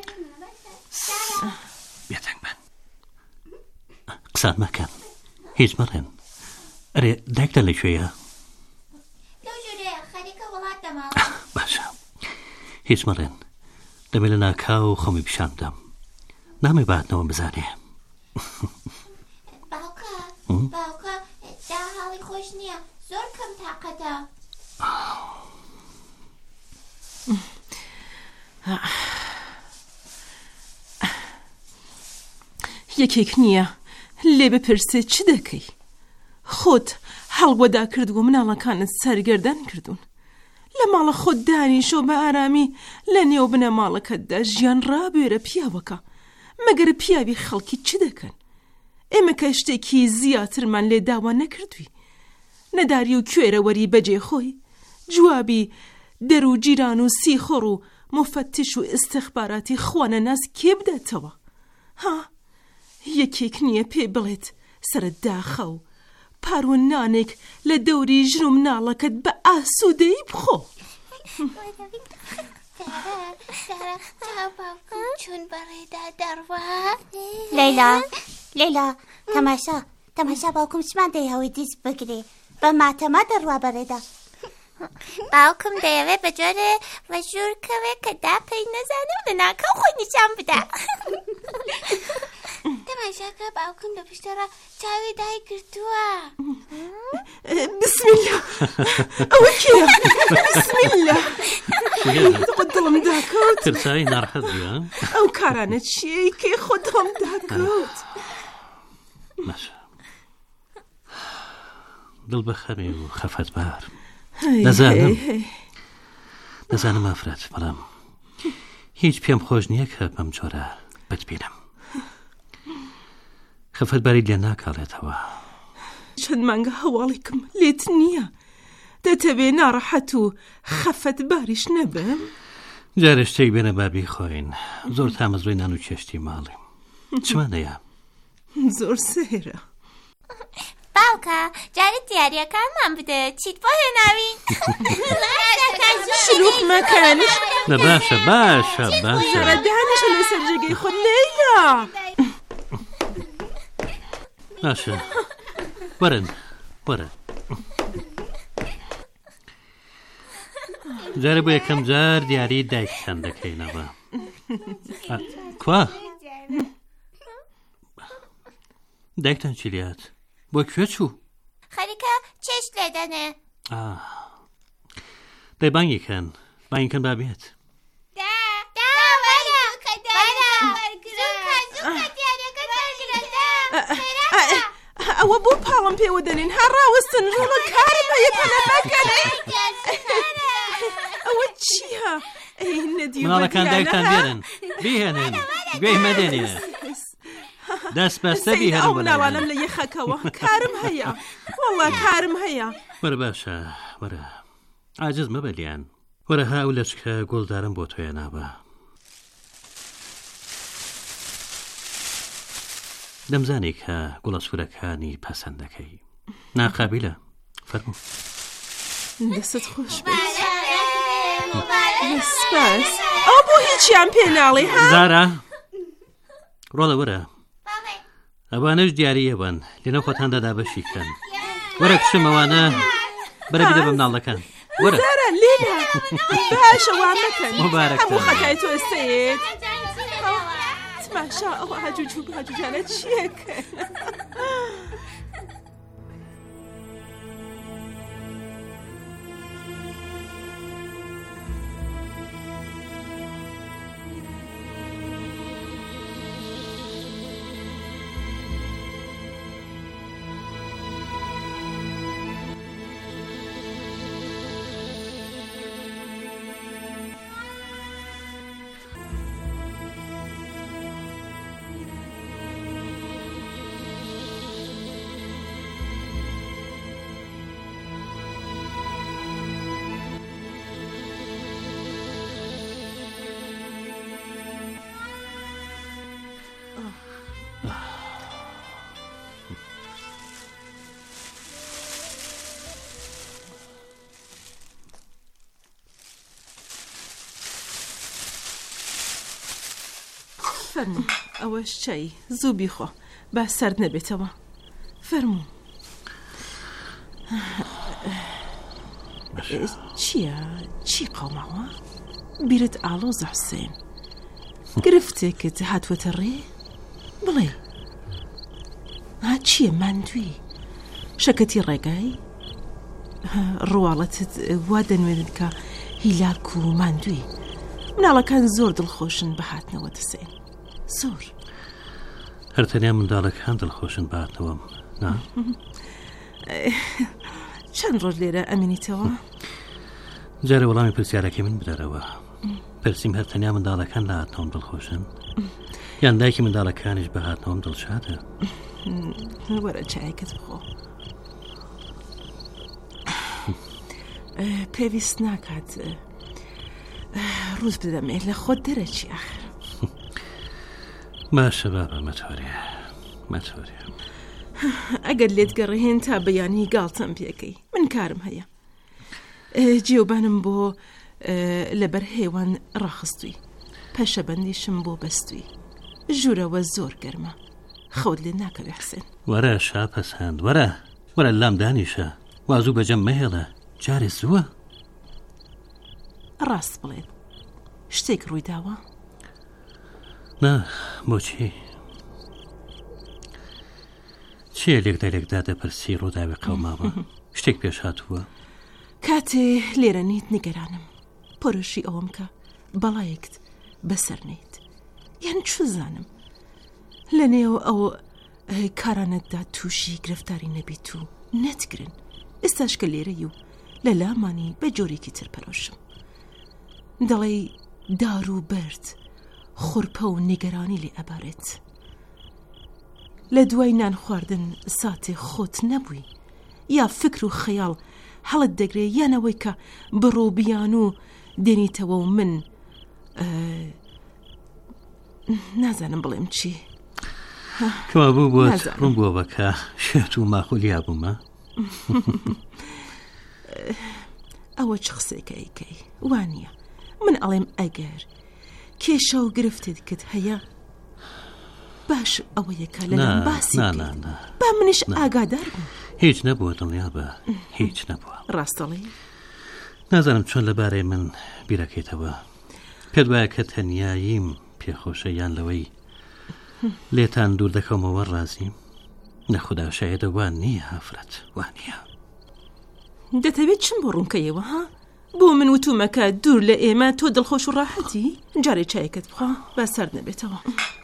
بێدەنگ بن قسان مەکەن هیچ مەڕێن ئەرێ دایکتە لەکوێیە باشە هیچ مەڕێن دەبێت لە ناکاو و خۆمی پیشان بدەم نامێ باتنەوە بزانێ باوکە دا حاڵی خۆش نییە زۆر کەم تاقەتە یەکێک نییە لێ بپرسێ چ دەکەی خۆت هەڵبۆدا کردو و مناڵەکانت سەرگەردان کردوون لە ماڵە خۆت دانیشۆ بە ئارامی لە نێو بنە ماڵەکەتدا ژیان ڕابێرە پیاوەکە مەگەر پیاوی خەڵکی چ دەکەن ئێمە کە شتێکی زیاترمان لێ داوا نەکردووی نەداری و کوێرە وەری بەجێ خۆی جوابی دەر و جیران و سیخۆڕ و مفەتش و ئستخباراتی خوانە ناز کێ بداتەوە ها یەکێک نییە پێ بڵێت سەرت داخە و پارۆنانێک لە دەوری ژن و مناڵەکەت بە ئاسوودەی بخۆ چون بەڕێدا دەڕوا لەیلا تەماشا باوکم چمان دەیەوەی دیست بگرێ بە ماتەما دەڕوا بەڕێدا باوکم دەیەوێت بە جۆرە بە ژوورکەوێت کە داپەی نەزانم لە ناکەو خۆی نیشان بدە تەماشاکە باوکم لە پشتەڕە چاوی دای گرتووە بسمیللا ئەوە کێە بسمیللا دڵم داکەوت ترسایی ناڕەحەت بووە ئەو کارانە چیەی کێ خۆ دڵم داکەوت باشە دڵ بەخەمی و خەفەتبار دەزانم ئافرەت بەڵام هیچ پێم خۆش نییە کە بەم جۆرە بتبینم خەفەتباری لێ ناکاڵێتەوە چەند مانگە هەواڵێکم لێت نییە دەتەوێ ناڕەحەت و خەفەتباریش نەبم جارە شتێک بێنە بابی خۆین زۆر تامەزۆی نان و کێشتی ماڵیم چمانەیە زۆر سێرە باوکە جارە دیاریەکانمان بدە چیت بۆ هێناوین شلوغ مەکەنش باشە دانیشە لەسەر جێگەی خۆت لەیلا باشە وەرن جارە بۆ یەکەم جار دیاری دایکتان دەکەینەوە کوا دایکتان چی لات بۆ کوێ چوو خەریکە چێشت لێدەنێ دەی بانگیکەن بابێت ئەوە بۆ پاڵم پێوە دەنین هەڕاوەستن ڕوڵە کارم هەیە پەنە مەکەنێ ئەوە چییە مناڵەکان دایکتان بێنن بهێنن گوێی مەدەنێ دەست بەستە بیهێنن ئەو مناڵانم لە یەخەکەوە کارم هەیە وەڵا کارم هەیە وەرە باشە وەرە عاجز مەبەلیان وەرە ها و لەچکە گۆڵدارم بۆ تۆیە نابە دەمزانی کە گوڵە سوورەکانی پەسەند دەکەی. ناقابلە فەرموو. دەستت خۆش سپاس. ئەو بۆ هیچیان پێ ناڵێ ها؟ زارا ڕۆڵە وەرە، ئەوانەش دیارە بن لێنە خۆتان دەدا بەشی بکەن. وەرە کچم ئەوانە بەرە بیدە بە مناڵەکان. وەرە زارا لێنە باشە وان مەکەن. مبارەک هەموو خەکای تۆ ئێستەیەت. تماشا ئەو هاجوجانە چیەکەن؟ فەرموو ئەوەش چای زوو بیخۆ با سەرد نەبێتەوە. فەرموو چییە؟ چی قەوماوە؟ بیرت ئاڵۆزە حوسێن، گرفتێکت هاتووەتە ڕێ؟ بڵێ ها چییە؟ ماندووی شەکەتی ڕێگای؟ ڕواڵەتت وا دەنوێنن کە هیلاک و ماندووی. مناڵەکان زۆر دڵخۆشن بە هاتنەوە دەسێن، زۆر. هەرتەنیا منداڵەکان دڵخۆشن بە هاتنەوەم نا؟ چەند ڕۆژ لێرە ئەمینیتەوە؟ جارە وەڵامی پرسیارەکەی من بدەرەوە. پرسییم هەرتەنیا منداڵەکان لە هاتنەوەم دڵخۆشن یان دایکی منداڵەکانیش بە هاتنەوەم دڵشادە؟ وەرە چایەکەت بخۆ. پێویست ناکات ڕوز بدەمێ لە خۆت دەرەچی ئاخر. باشە بابە مەتۆریە. ئەگەر لێت گەڕێهێن تا بەیانی گاڵتەم پێکەی من کارم هەیە. جێوبانم بۆ لەبەر هێوان ڕاخستووی، پەشەبەندیشم بۆ بەستووی. ژوورەوە زۆر گەرمە، خەوت لێ ناکەوێ حسێن. وەرە شاپەسەند وەرە لام دانیشە، وازوو بەجەم مەهێڵە، جارێ زووە. ڕاست بڵێت شتێک ڕووی داوە؟ نا بۆچی؟ چیە لێکدا دەپرسی ڕووداوی قەوماوە؟ شتێک پێش هاتووە؟ کاتێ لێرە نیت نیگەرانم، پۆرشی ئەوم کە بەڵایەکت بەسەر نیت یان چ زانم لە نێو ئەو کارانەتدا تووشی گرفتاری نەبیت و نەتگرن. ئێستاش کە لێرەی و لە لامانی بە جۆرێکی تر پەرۆشم. دەڵێ دار و بەرد خورپە و نیگەرانی لێ ئەبارێت. لە دوای نان خواردن ساتێ خۆت نەبووی یا فکر و خەیاڵ هەڵت دەگرێ یانەوەی کە بڕۆبیان و دێنیتەوە و من نازانم بڵێم چی. کەوا بوو بۆت ڕوون بووە بەکە شێت و ماخولیا بوومە؟ ئەوە چ قسێکەیکەی وانە من ئەڵێم ئەگەر کێشە و گرفتت کرد هەیە باش ئەوەیەکە لەم باسی با منیش ئاگادار بوو. هیچ نەبووە دڵنیا بە هیچ نەبووە. ڕاستەڵی نازانم چۆن لەبارەی من بیرەکەیتەوە. پێت وایە کە تەنیاییم پێخۆشە یان لەوەی لێتان دوور دەکەمەوە ڕازیم؟ نەخدا شایەدە وان نییە هافرەت وان نییە. دەتەوێت چم بۆ ڕوونکەیەوە ها؟ بۆ من وتومەکە دوور لە ئێمە تۆ دڵخۆش و ڕاحەتی؟ جارێ چایەکەت بخوا با سەرد نەبێتەوە.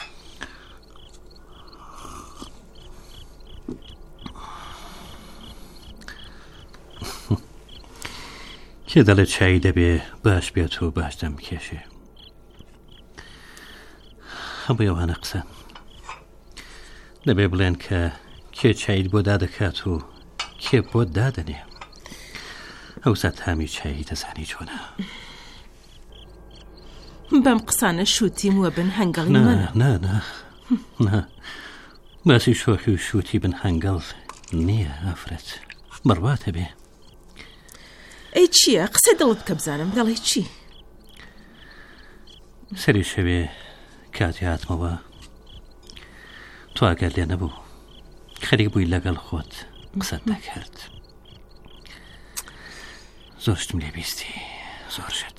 کێ دەڵێت چای دەبێ باش بێت و باش دەم بکێشێ؟ هەموو ئەوانە قسە دەبێ بڵێن کە کێ چایت بۆ دادەکات و کێ بۆ دادەنێ. ئەوسا تامی چایی دەزانی چۆنە. بەم قسانە شووتیم وە بن هەنگەڵی من. نا باسی شۆخی و شووتی بن هەنگەڵ نییە ئافرەت بڕواتە بێ. ئەی چییە؟ قسە دڵت بکە بزانم دەڵێ چی؟ سەری شەوێ کاتی هاتمەوە تۆ ئەگەر لێ نەبوو خەریک بووی لەگەڵ خۆت قسەت دەکرد. زۆرشتم لێ بیستی زۆرشت.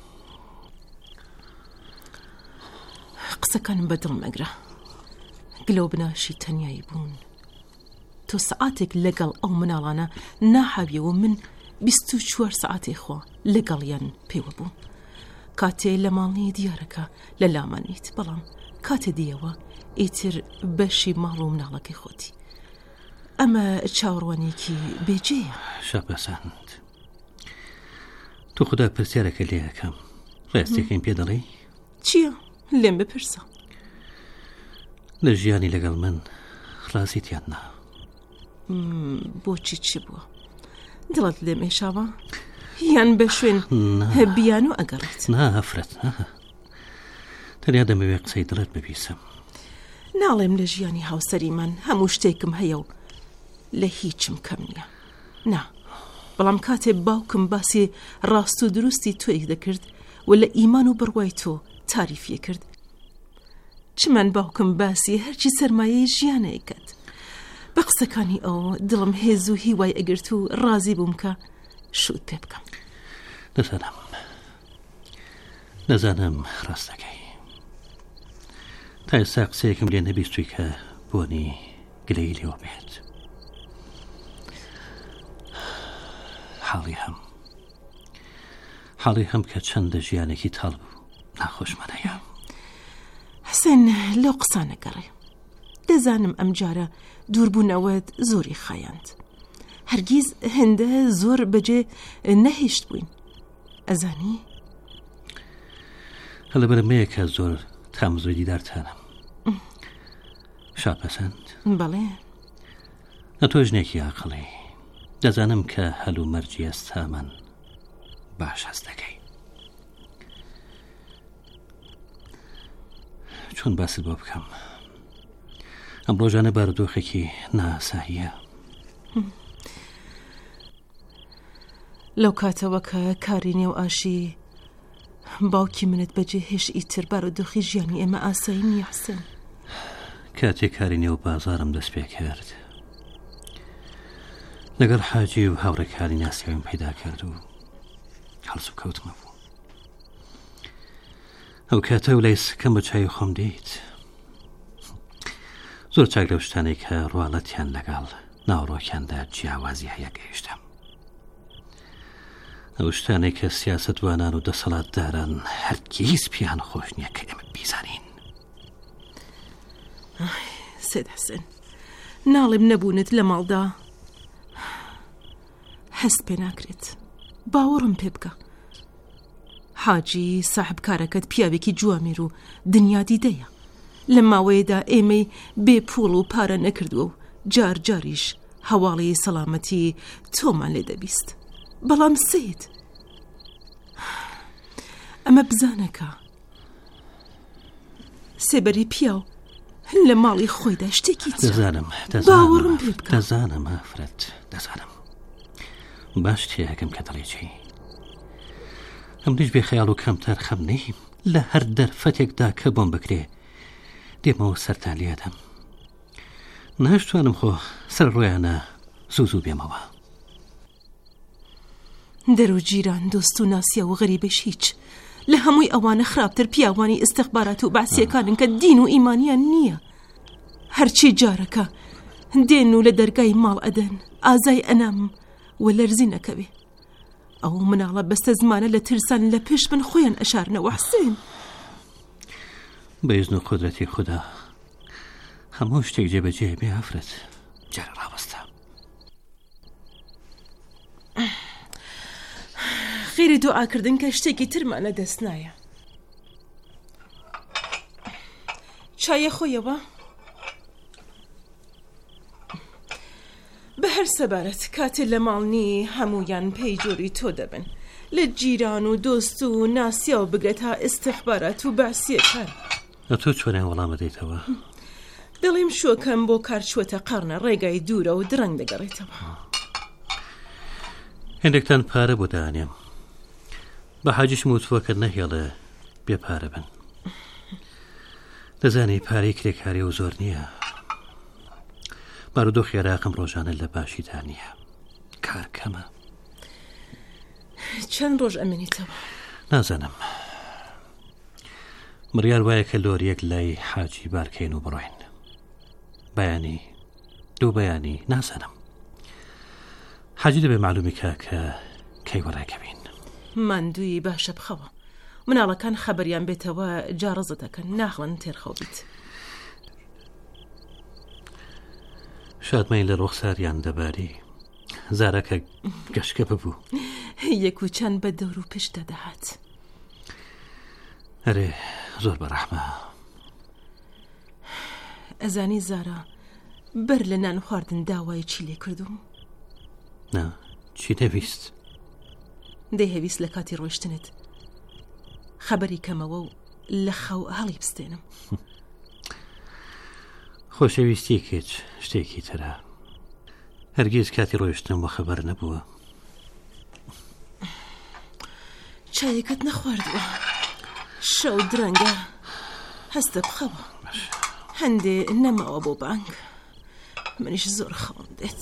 قسەکانم بەدڵ مەگرە گلۆ بناشی تەنیایی بوون. تۆ سەعاتێک لەگەڵ ئەو مناڵانە ناحاویەوە من 24 سەعاتێ خوا لەگەڵیان پێوە بوو. کاتێ لە ماڵنی دیارەکە لە لامانیت بەڵام کاتێ دیەوە ئیتر بەشی ماڵ و مناڵەکەی خۆتی. ئەمە چاوەڕوانێکی بێجێیە. شەپەسەند تو خوددا پرسیارەکە لێ یەکەم ڕاستیەکەیم پێ دەڵێی؟ چییە؟ لێم بپرسە. لە ژیانی لەگەڵ من ڕاستیتیان نا. بۆچی چی بووە؟ دڵت لێم ئێشاوە؟ یان بە شوێن هەبیان و ئەگەڕێت؟ نا ئەفرەت تەنیا دەمەوێت قسەی دڵت ببیسم. ناڵێم لە ژیانی هاوسەریمان هەموو شتێکم هەیە و لە هیچم کەم نییە. نا بەڵام کاتێ باوکم باسی ڕاست و دروستی تۆی دەکرد و لە ئیمان و بڕوای تۆ تاریفیە کرد چمان باوکم باسی هەرچی سەرمایەی ژیانەیە کرد. بە قسەکانی ئەو دڵم هێز و هیوای ئەگرت و ڕازی بووم کە شوت پێ بکەم. نەزانم ڕاستەکەی تا ئێستا قسەیەکم لێ نەبیستووی کە بۆنی گلەی لێوە بێت. حاڵی هەم کە چەندە ژیانێکی تاڵ بوو ناخۆشمانەیە. حسێن لەو قسانە گەڕێ دەزانم ئەم جارە دووربوونەوەت زۆری خایاند. هەرگیز هەندە زۆر بەجێ نەهێشت بووین. ئەزانی؟ هەڵە بەرمەیە کە زۆر تامزۆی دیدارتانم. شاپەسەند؟ بەڵێ. نەتۆ ژنێکی عاقڵی دەزانم کە هەل و مەرجی ئەستامان باش هەست دەکەی. چۆن باست بۆ بکەم؟ ئەم ڕۆژانە بارودۆخێکی ناساییە. لەو کاتەوە کە کاری نێو ئاشی باوکی منت بەجێ هێش ئیتر بارودۆخی ژیانی ئێمە ئاسایی نیە حسێن. کاتێک کاری نێو بازارم دەست پێ کرد لەگەڵ حاجی و هاوڕێکانی ناسیاویم پەیدا کرد و هەڵس و کەوتمە بوو. ئەو کاتە و لای سکەم بە چای خۆم دیت زۆر چاک لەو شتانەی کە ڕواڵەتیان لەگەڵ ناوڕۆکیاندا جیاوازی هەیە گەیشتم. ئەو شتانەی کە سیاسەتوانان و دەسەڵاتداران هەرگیز پیان خۆش نییە کە ئێمە بیزانین. سێد حسێن ناڵێم نەبوونت لە ماڵدا هەست پێ ناکرێت. باوەڕم پێ بکە حاجی ساحب کارەکەت پیاوێکی جوامێر و دنیا دیدەیە. لە ماوەیەدا ئێمەی بێ پوڵ و پارە نەکردووە و جار جاریش هەواڵی سەلامەتی تۆمان لێ دەبیست. بەڵام سید ئەمە بزانەکە سێبەری پیاو لە ماڵی خۆیدا شتێکی باوەڕم پێ بکە. دەزانم ئافرەت دەزانم باش تێیەکەم کە دەڵێکی ئەم دیش بێ خەیاڵ و کەمتر خەم نەیم لە هەر دەرفەتێکدا کە بۆم بکرێ دێمەوە سەرتان لێدەم. ناشتوانم خۆ سەر ڕۆیانە زوو بێمەوە. دەرو جیران دۆست و ناسیە و غەریبەش هیچ لە هەمووی ئەوانە خراپتر پیاوانی ئستیخبارات و باسیەکانن کە دین و ئیمانیان نییە. هەرچی جارەکە دێن و لە دەرگای ماڵ ئەدەن ئازای ئەنام و لەرزی نەکەوێ. ئەو مناڵە بەستە زمانە لە ترسان لە پێش من خۆیان ئەشارنەوە حسێن. بەیزن و قودرەتی خوددا هەموو شتێک جێبەجێ بێ ئافرەت جارە ڕابەستە. خێری دوعاکردن کە شتێکی ترمانە دەست نایە. چایە خۆیەوە بە هەر سەبارەت کاتێ لە ماڵنی هەمویان پێی جۆری تۆ دەبن لە جیران و دۆست و ناسیا و بگرێت تا ئستیخبارات و باسیەکان. تۆ چۆنیان وەڵامە دەیتەوە؟ دەڵێم شوەکەم بۆ کارچوەتە قەڕنە ڕێگای دوورە و درەنگ دەگەڕێتەوە. هێندێکتان پارە بۆ دانێم بە حاجیش موتووەکە نەهێڵە بێ پارە بن. دەزانی پارەی کرێکاری و زۆر نییە. بارودۆ خێراقم ڕۆژانە لە باشیدا نییە. کار کەمە. چەند ڕۆژ ئەمێنیتەوە؟ نازانم. بڕیار وایە کە لۆریەک لای حاجی بارکەین و بڕۆین. بەیانی دوو بەیانی نازانم. حاجی دەبێ معلومی کە کەی وەڕێکەبین. ماندووی باشە بخەوە. مناڵەکان خەبەریان بێتەوە جاڕزە دەکەن ناخڵن تێرخەو بیت. شادمەی لە ڕوخساریان دەباری زارەکە گەشکە ببوو. یەک و چەند بە دەور و پشتە دەهات. ئەرێ زۆر بەڕەحمە. ئەزانی زارە بەر لە نان خواردن داوای چی لێ کردوم؟ نا چی دەویست؟ دەیهەویست لە کاتی ڕۆیشتنت خەبەری کەمەوە و لە خەو هەڵی بستێنم. خۆشەویستی کێچ شتێکی ترە. هەرگیز کاتی ڕۆیشتن بۆ خەبەر نەبووە. چایەکەت نەخواردووە. شەو درەنگە هەستە بخەوە. هەندێ نەماوە بۆ بانگ. منیش زۆر خەوم دێت.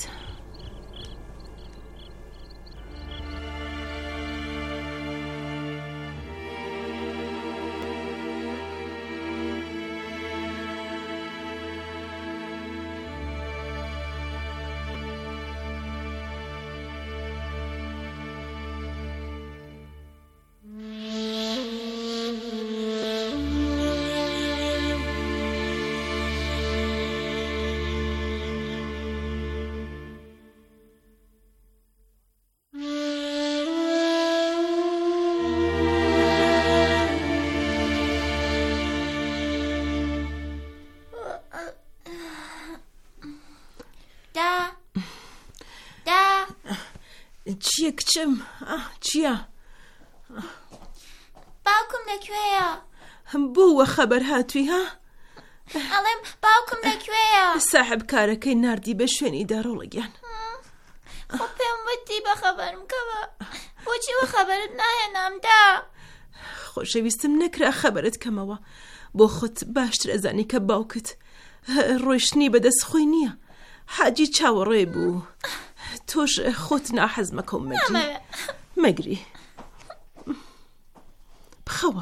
چییە کچم؟ چییە؟ باوکم لەکوێیە؟ بۆوە خەبەر هاتووی ها؟ ئەڵێم باوکم لەکوێیە؟ ساحب کارەکەی ناردی بە شوێنی دارۆڵەگیان. خۆ پێم وتی بە خەبەرم کەوە. بۆچی بە خەبەرت نایەنامدا؟ خۆشەویستم نەکرا خەبەرت کەمەوە. بۆ خۆت باشتر ئەزانی کە باوکت ڕۆیشتنی بەدەست خۆی نییە. حاجی چاوەڕێ بوو. تۆش خۆت ناحەز مەکە و مەگری. بخەوە.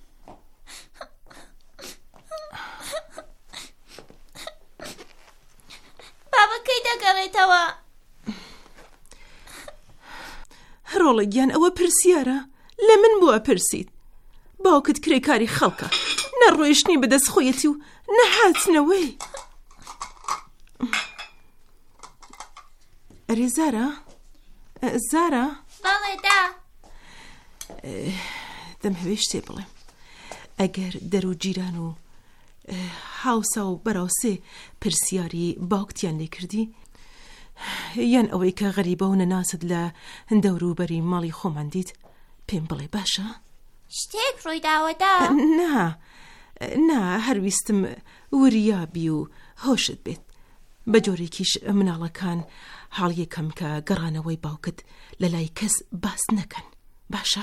بابا کەی دەگەڕێتەوە؟ ڕۆڵەگیان ئەوە پرسیارە لە من بووە پرسید. باوکت کرێکاری خەڵکە نەڕۆیشتنی بەدەست خۆیەتی و نەهاتنەوەی. ئەرێ زارە؟ زارە؟ بەڵێدا. دەمهەوێ شتێ بڵێم. ئەگەر دەرو جیران و هاوسا و بەراوسێ پرسیاری باوکتیان لێ کردی یان ئەوەی کە غەریبە و نەناست لە دەوروبەری ماڵی خۆمان دیت پێم بڵێ باشە؟ شتێک ڕوویداوەدا؟ نا هەرویستم وریابی و هۆشت بێت. بە جۆرێکیش مناڵەکان حاڵ یەکەم کە گەڕانەوەی باوکت لە لای کەس باس نەکەن. باشە؟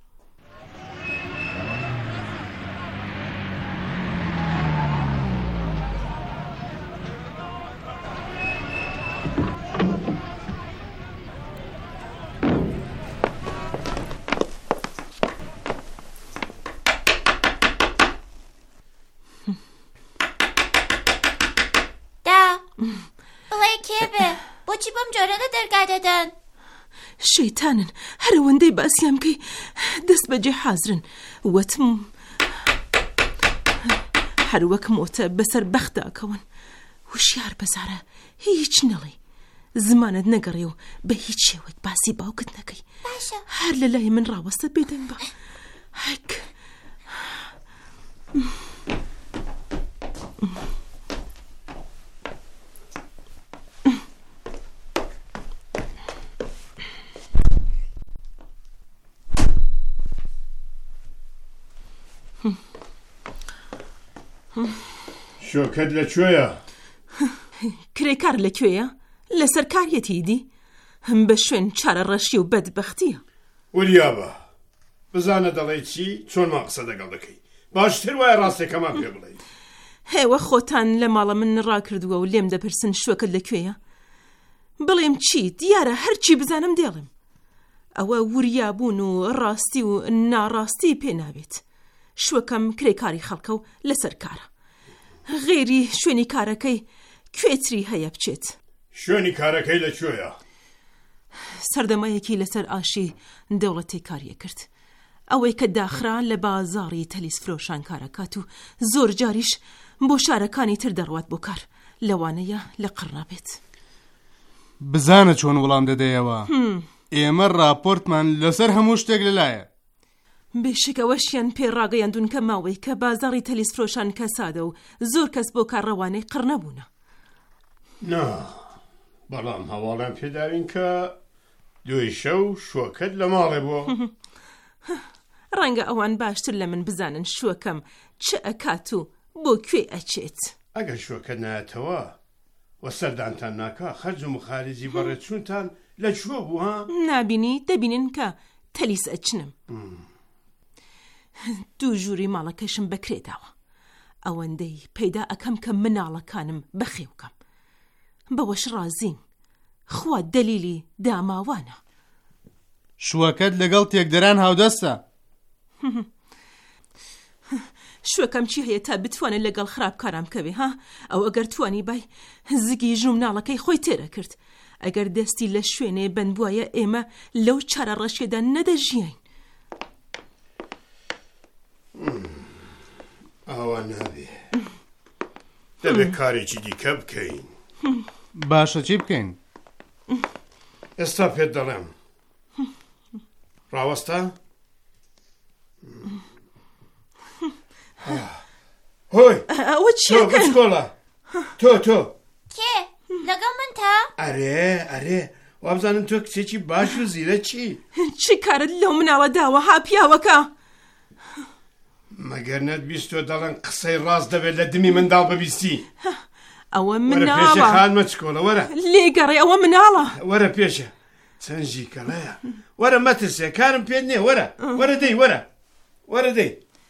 بۆچی بەم جۆرەدە دەرگادەدەن؟ شەیتانن هەرەوەندەی باسیام کەی دەست بەجێ حازرن. وەتم هەروەکم وتە بەسەر بەختاکەون. وشیار بەزارە هیچ نەڵێ. زمانت نەگەڕێ و بە هیچ شێوەیەک باسی باوکت نەکەی. باشە. هەر لە لای من ڕاوەستە بێدەنگ بە. هەک شۆکەت لەکوێیە؟ کرێکار لەکوێیە؟ لەسەر کاریەتی دی بە شوێن چارە ڕەشی و بەدبەختیە. وریابە بزانە دەڵێ چی چۆن ما قسە دەگەڵ دەکەی باشتر وایە ڕاستێکەمان پێ بڵێ. هێوە خۆتان لە ماڵە من ڕاکردووە و لێم دەپرسن شوەکەت لەکوێیە؟ بڵێم چی دیارە هەرچی بزانم دێڵم. ئەوە وریابوون و ڕاستی و ناڕاستی پێ نابێت. شوەکەم کرێکاری خەڵکە و لەسەر کارە. غێری شوێنی کارەکەی کوێتری هەیە بچێت. شوێنی کارەکەی لەکوێیە؟ سەردەمایەکی لەسەر ئاشی دەوڵەتی کاریە کرد. ئەوەی کە داخرا لە بازاڕی تەلیس فرۆشان کارەکات و زۆر جاریش بۆ شارەکانی تر دەڕوات بۆ کار لەوانەیە لە قڕنابێت. بزانە چۆن وەڵام دەدەیەوە. ئێمە راپۆرتمان لەسەر هەموو شتێک لەلایە. بێشکەوەشیان پێڕاگەیاندون کە ماوەی کە بازاڕی تەلیس فرۆشان کەسادە و زۆر کەس بۆ کارڕەوانەی قڕ نەبوونە. نا بەڵام هەواڵیان پێداوین کە دوێ شەو شوەکەت لە ماڵێ بووە. ڕەنگە ئەوان باشتر لە من بزانن شوەکەم چ ئەکات و بۆ کوێ ئەچێت. ئەگەر شوەکەت نایەتەوە وە سەردانتان ناکا خەرج و مخارجی بەڕێچوونتان لەکوێ بوو ها؟ نابینی دەبینن کە تەلیس ئەچنم. دوو ژووری ماڵەکەشم بەکرێداوە. ئەوەندەی پەیدا ئەکەم کە مناڵەکانم بەخێوکەم. بەوەش ڕازین. خوا دەلیلی داماوانە. شوەکەت لەگەڵ تێکدەران هاودەستە. شوەکەم چی هەیە تا بتوانێت لەگەڵ خراپکارام کەوێ ها؟ ئەو ئەگەر توانی بای زگی ژوو مناڵەکەی خۆی تێرە کرد. ئەگەر دەستی لە شوێنێ بەند بووایە ئێمە لەو چارە ڕەشێدا نەدەژیین. ئەوە نابێ دەبێت کارێکی دیکە بکەین. باشە چی بکەین؟ ئێستا پێت دەڵێم. ڕاوەستە؟ هۆی ئەوە چیەکەن؟ بچکۆڵە تۆ کێ لەگەڵ من تا؟ ئەرێ وابزانم تۆ کچێکی باش و زیرە چی؟ چی کارت لەو مناڵە داوە ها پیاوەکە؟ مەگەر نەتبیست تۆ دەڵێن قسەی ڕاست دەبێت لە دمی منداڵ ببیستی. ئەوە مناڵە. وەرە پێشە خان مەچکۆڵە وەرە. لێگەڕێ ئەوە مناڵە. وەرە پێشە چەنجی کەڵەیە. وەرە مەترسێ کارم پێت نییە وەرە دەی وەرە دەی.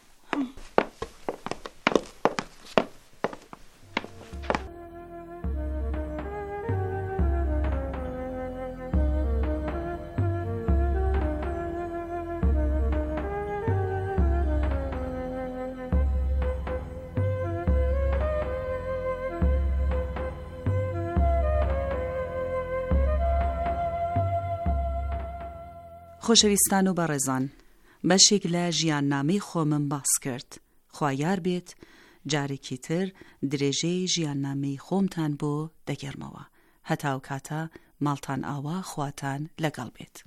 خۆشەویستان و بەڕێزان، بەشێک لە ژیاننامەی خۆمم باس کرد. خوا یار بێت جارێکی تر درێژەی ژیاننامەی خۆمتان بۆ دەگەرمەوە. هەتاو کاتە ماڵتان ئاوا خواتان لەگەڵ بێت.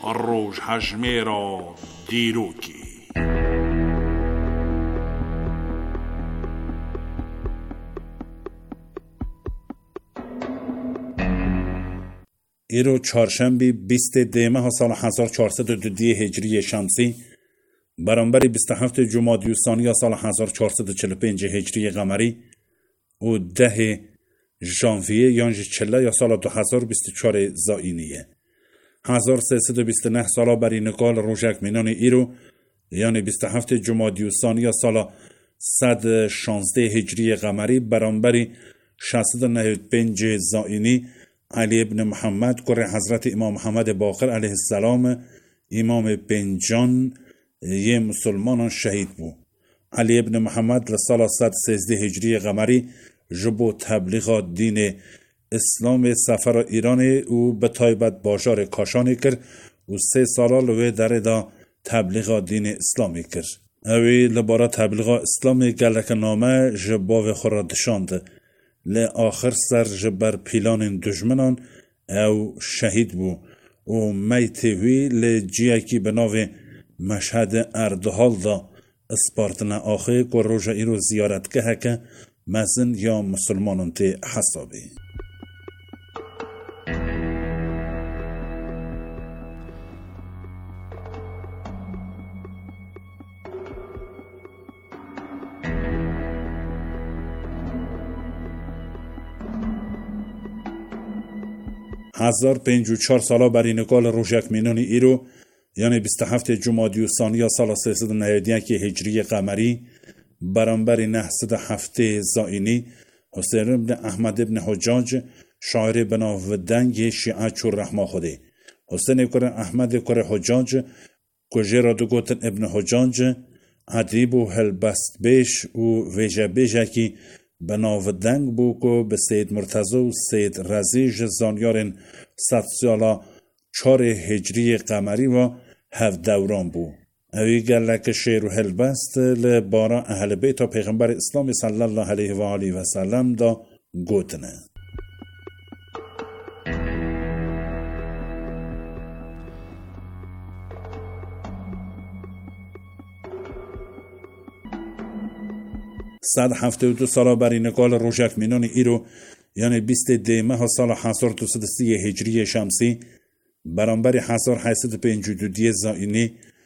ڕۆژ هەژمێرە دیرۆکی ایرو چهارشنبه 20 دیماه سال 1402 هجری شمسی برابر 27 جمادی الثانی سال 1445 هجری قمری و 10 ژانویه یعنی 40 سال 2024 زائینیه 1329 سال برای نقال روژک مینان ایرو یعنی 27 جمادی الثانی سال 116 هجری قمری برابر 695 زائینی علی ابن محمد کره حضرت امام محمد باقر علیه السلام امام بنجان یه مسلمان شهید بود. علی ابن محمد لسال 113 هجری قمری جبو تبلیغ دین اسلام سفر ایران او به تایبت بازار کاشانی کرد و 3 سال لوی در دا تبلیغ دین اسلامی کرد. اوی لبارا تبلیغ اسلامی گلک نامه جباو خوردشاند ل آخر سر جبر پیلان دشمنان او شهید بو و میتوی ل جیاکی بناو مشهد اردهال دا اسپارتنا آخه که روژه ای رو زیارت که هکه مزن یا مسلمانان تی حسابی. هزار 54 سالا برای نقال روژک مینون ایرو یعنی 27 جمادی الثانی سال 391 هجری قمری برابر 907 زائینی حسین ابن احمد ابن حجاج شاعر بناو دنگ شیعه چور رحمه خوده حسین کره احمد کره حجاج کجه را دو گوتن ابن حجاج عدیب و هلبست بیش و ویجه بیشه که بناو دنگ بو که به سید مرتضی و سید رزیج زانیارن 100 سالا 4 هجری قمری و 7 دوران بو. اوی گلک شیر و هلبست لبارا اهل بیت و پیغمبر اسلام صلی الله علیه و آله و سلم دا گوتنه. صد 72 سالا برای نقال روژک مینان ایرو یعنی 20 دیمه سال 1330 هجری شمسی برابر 1852 زائینی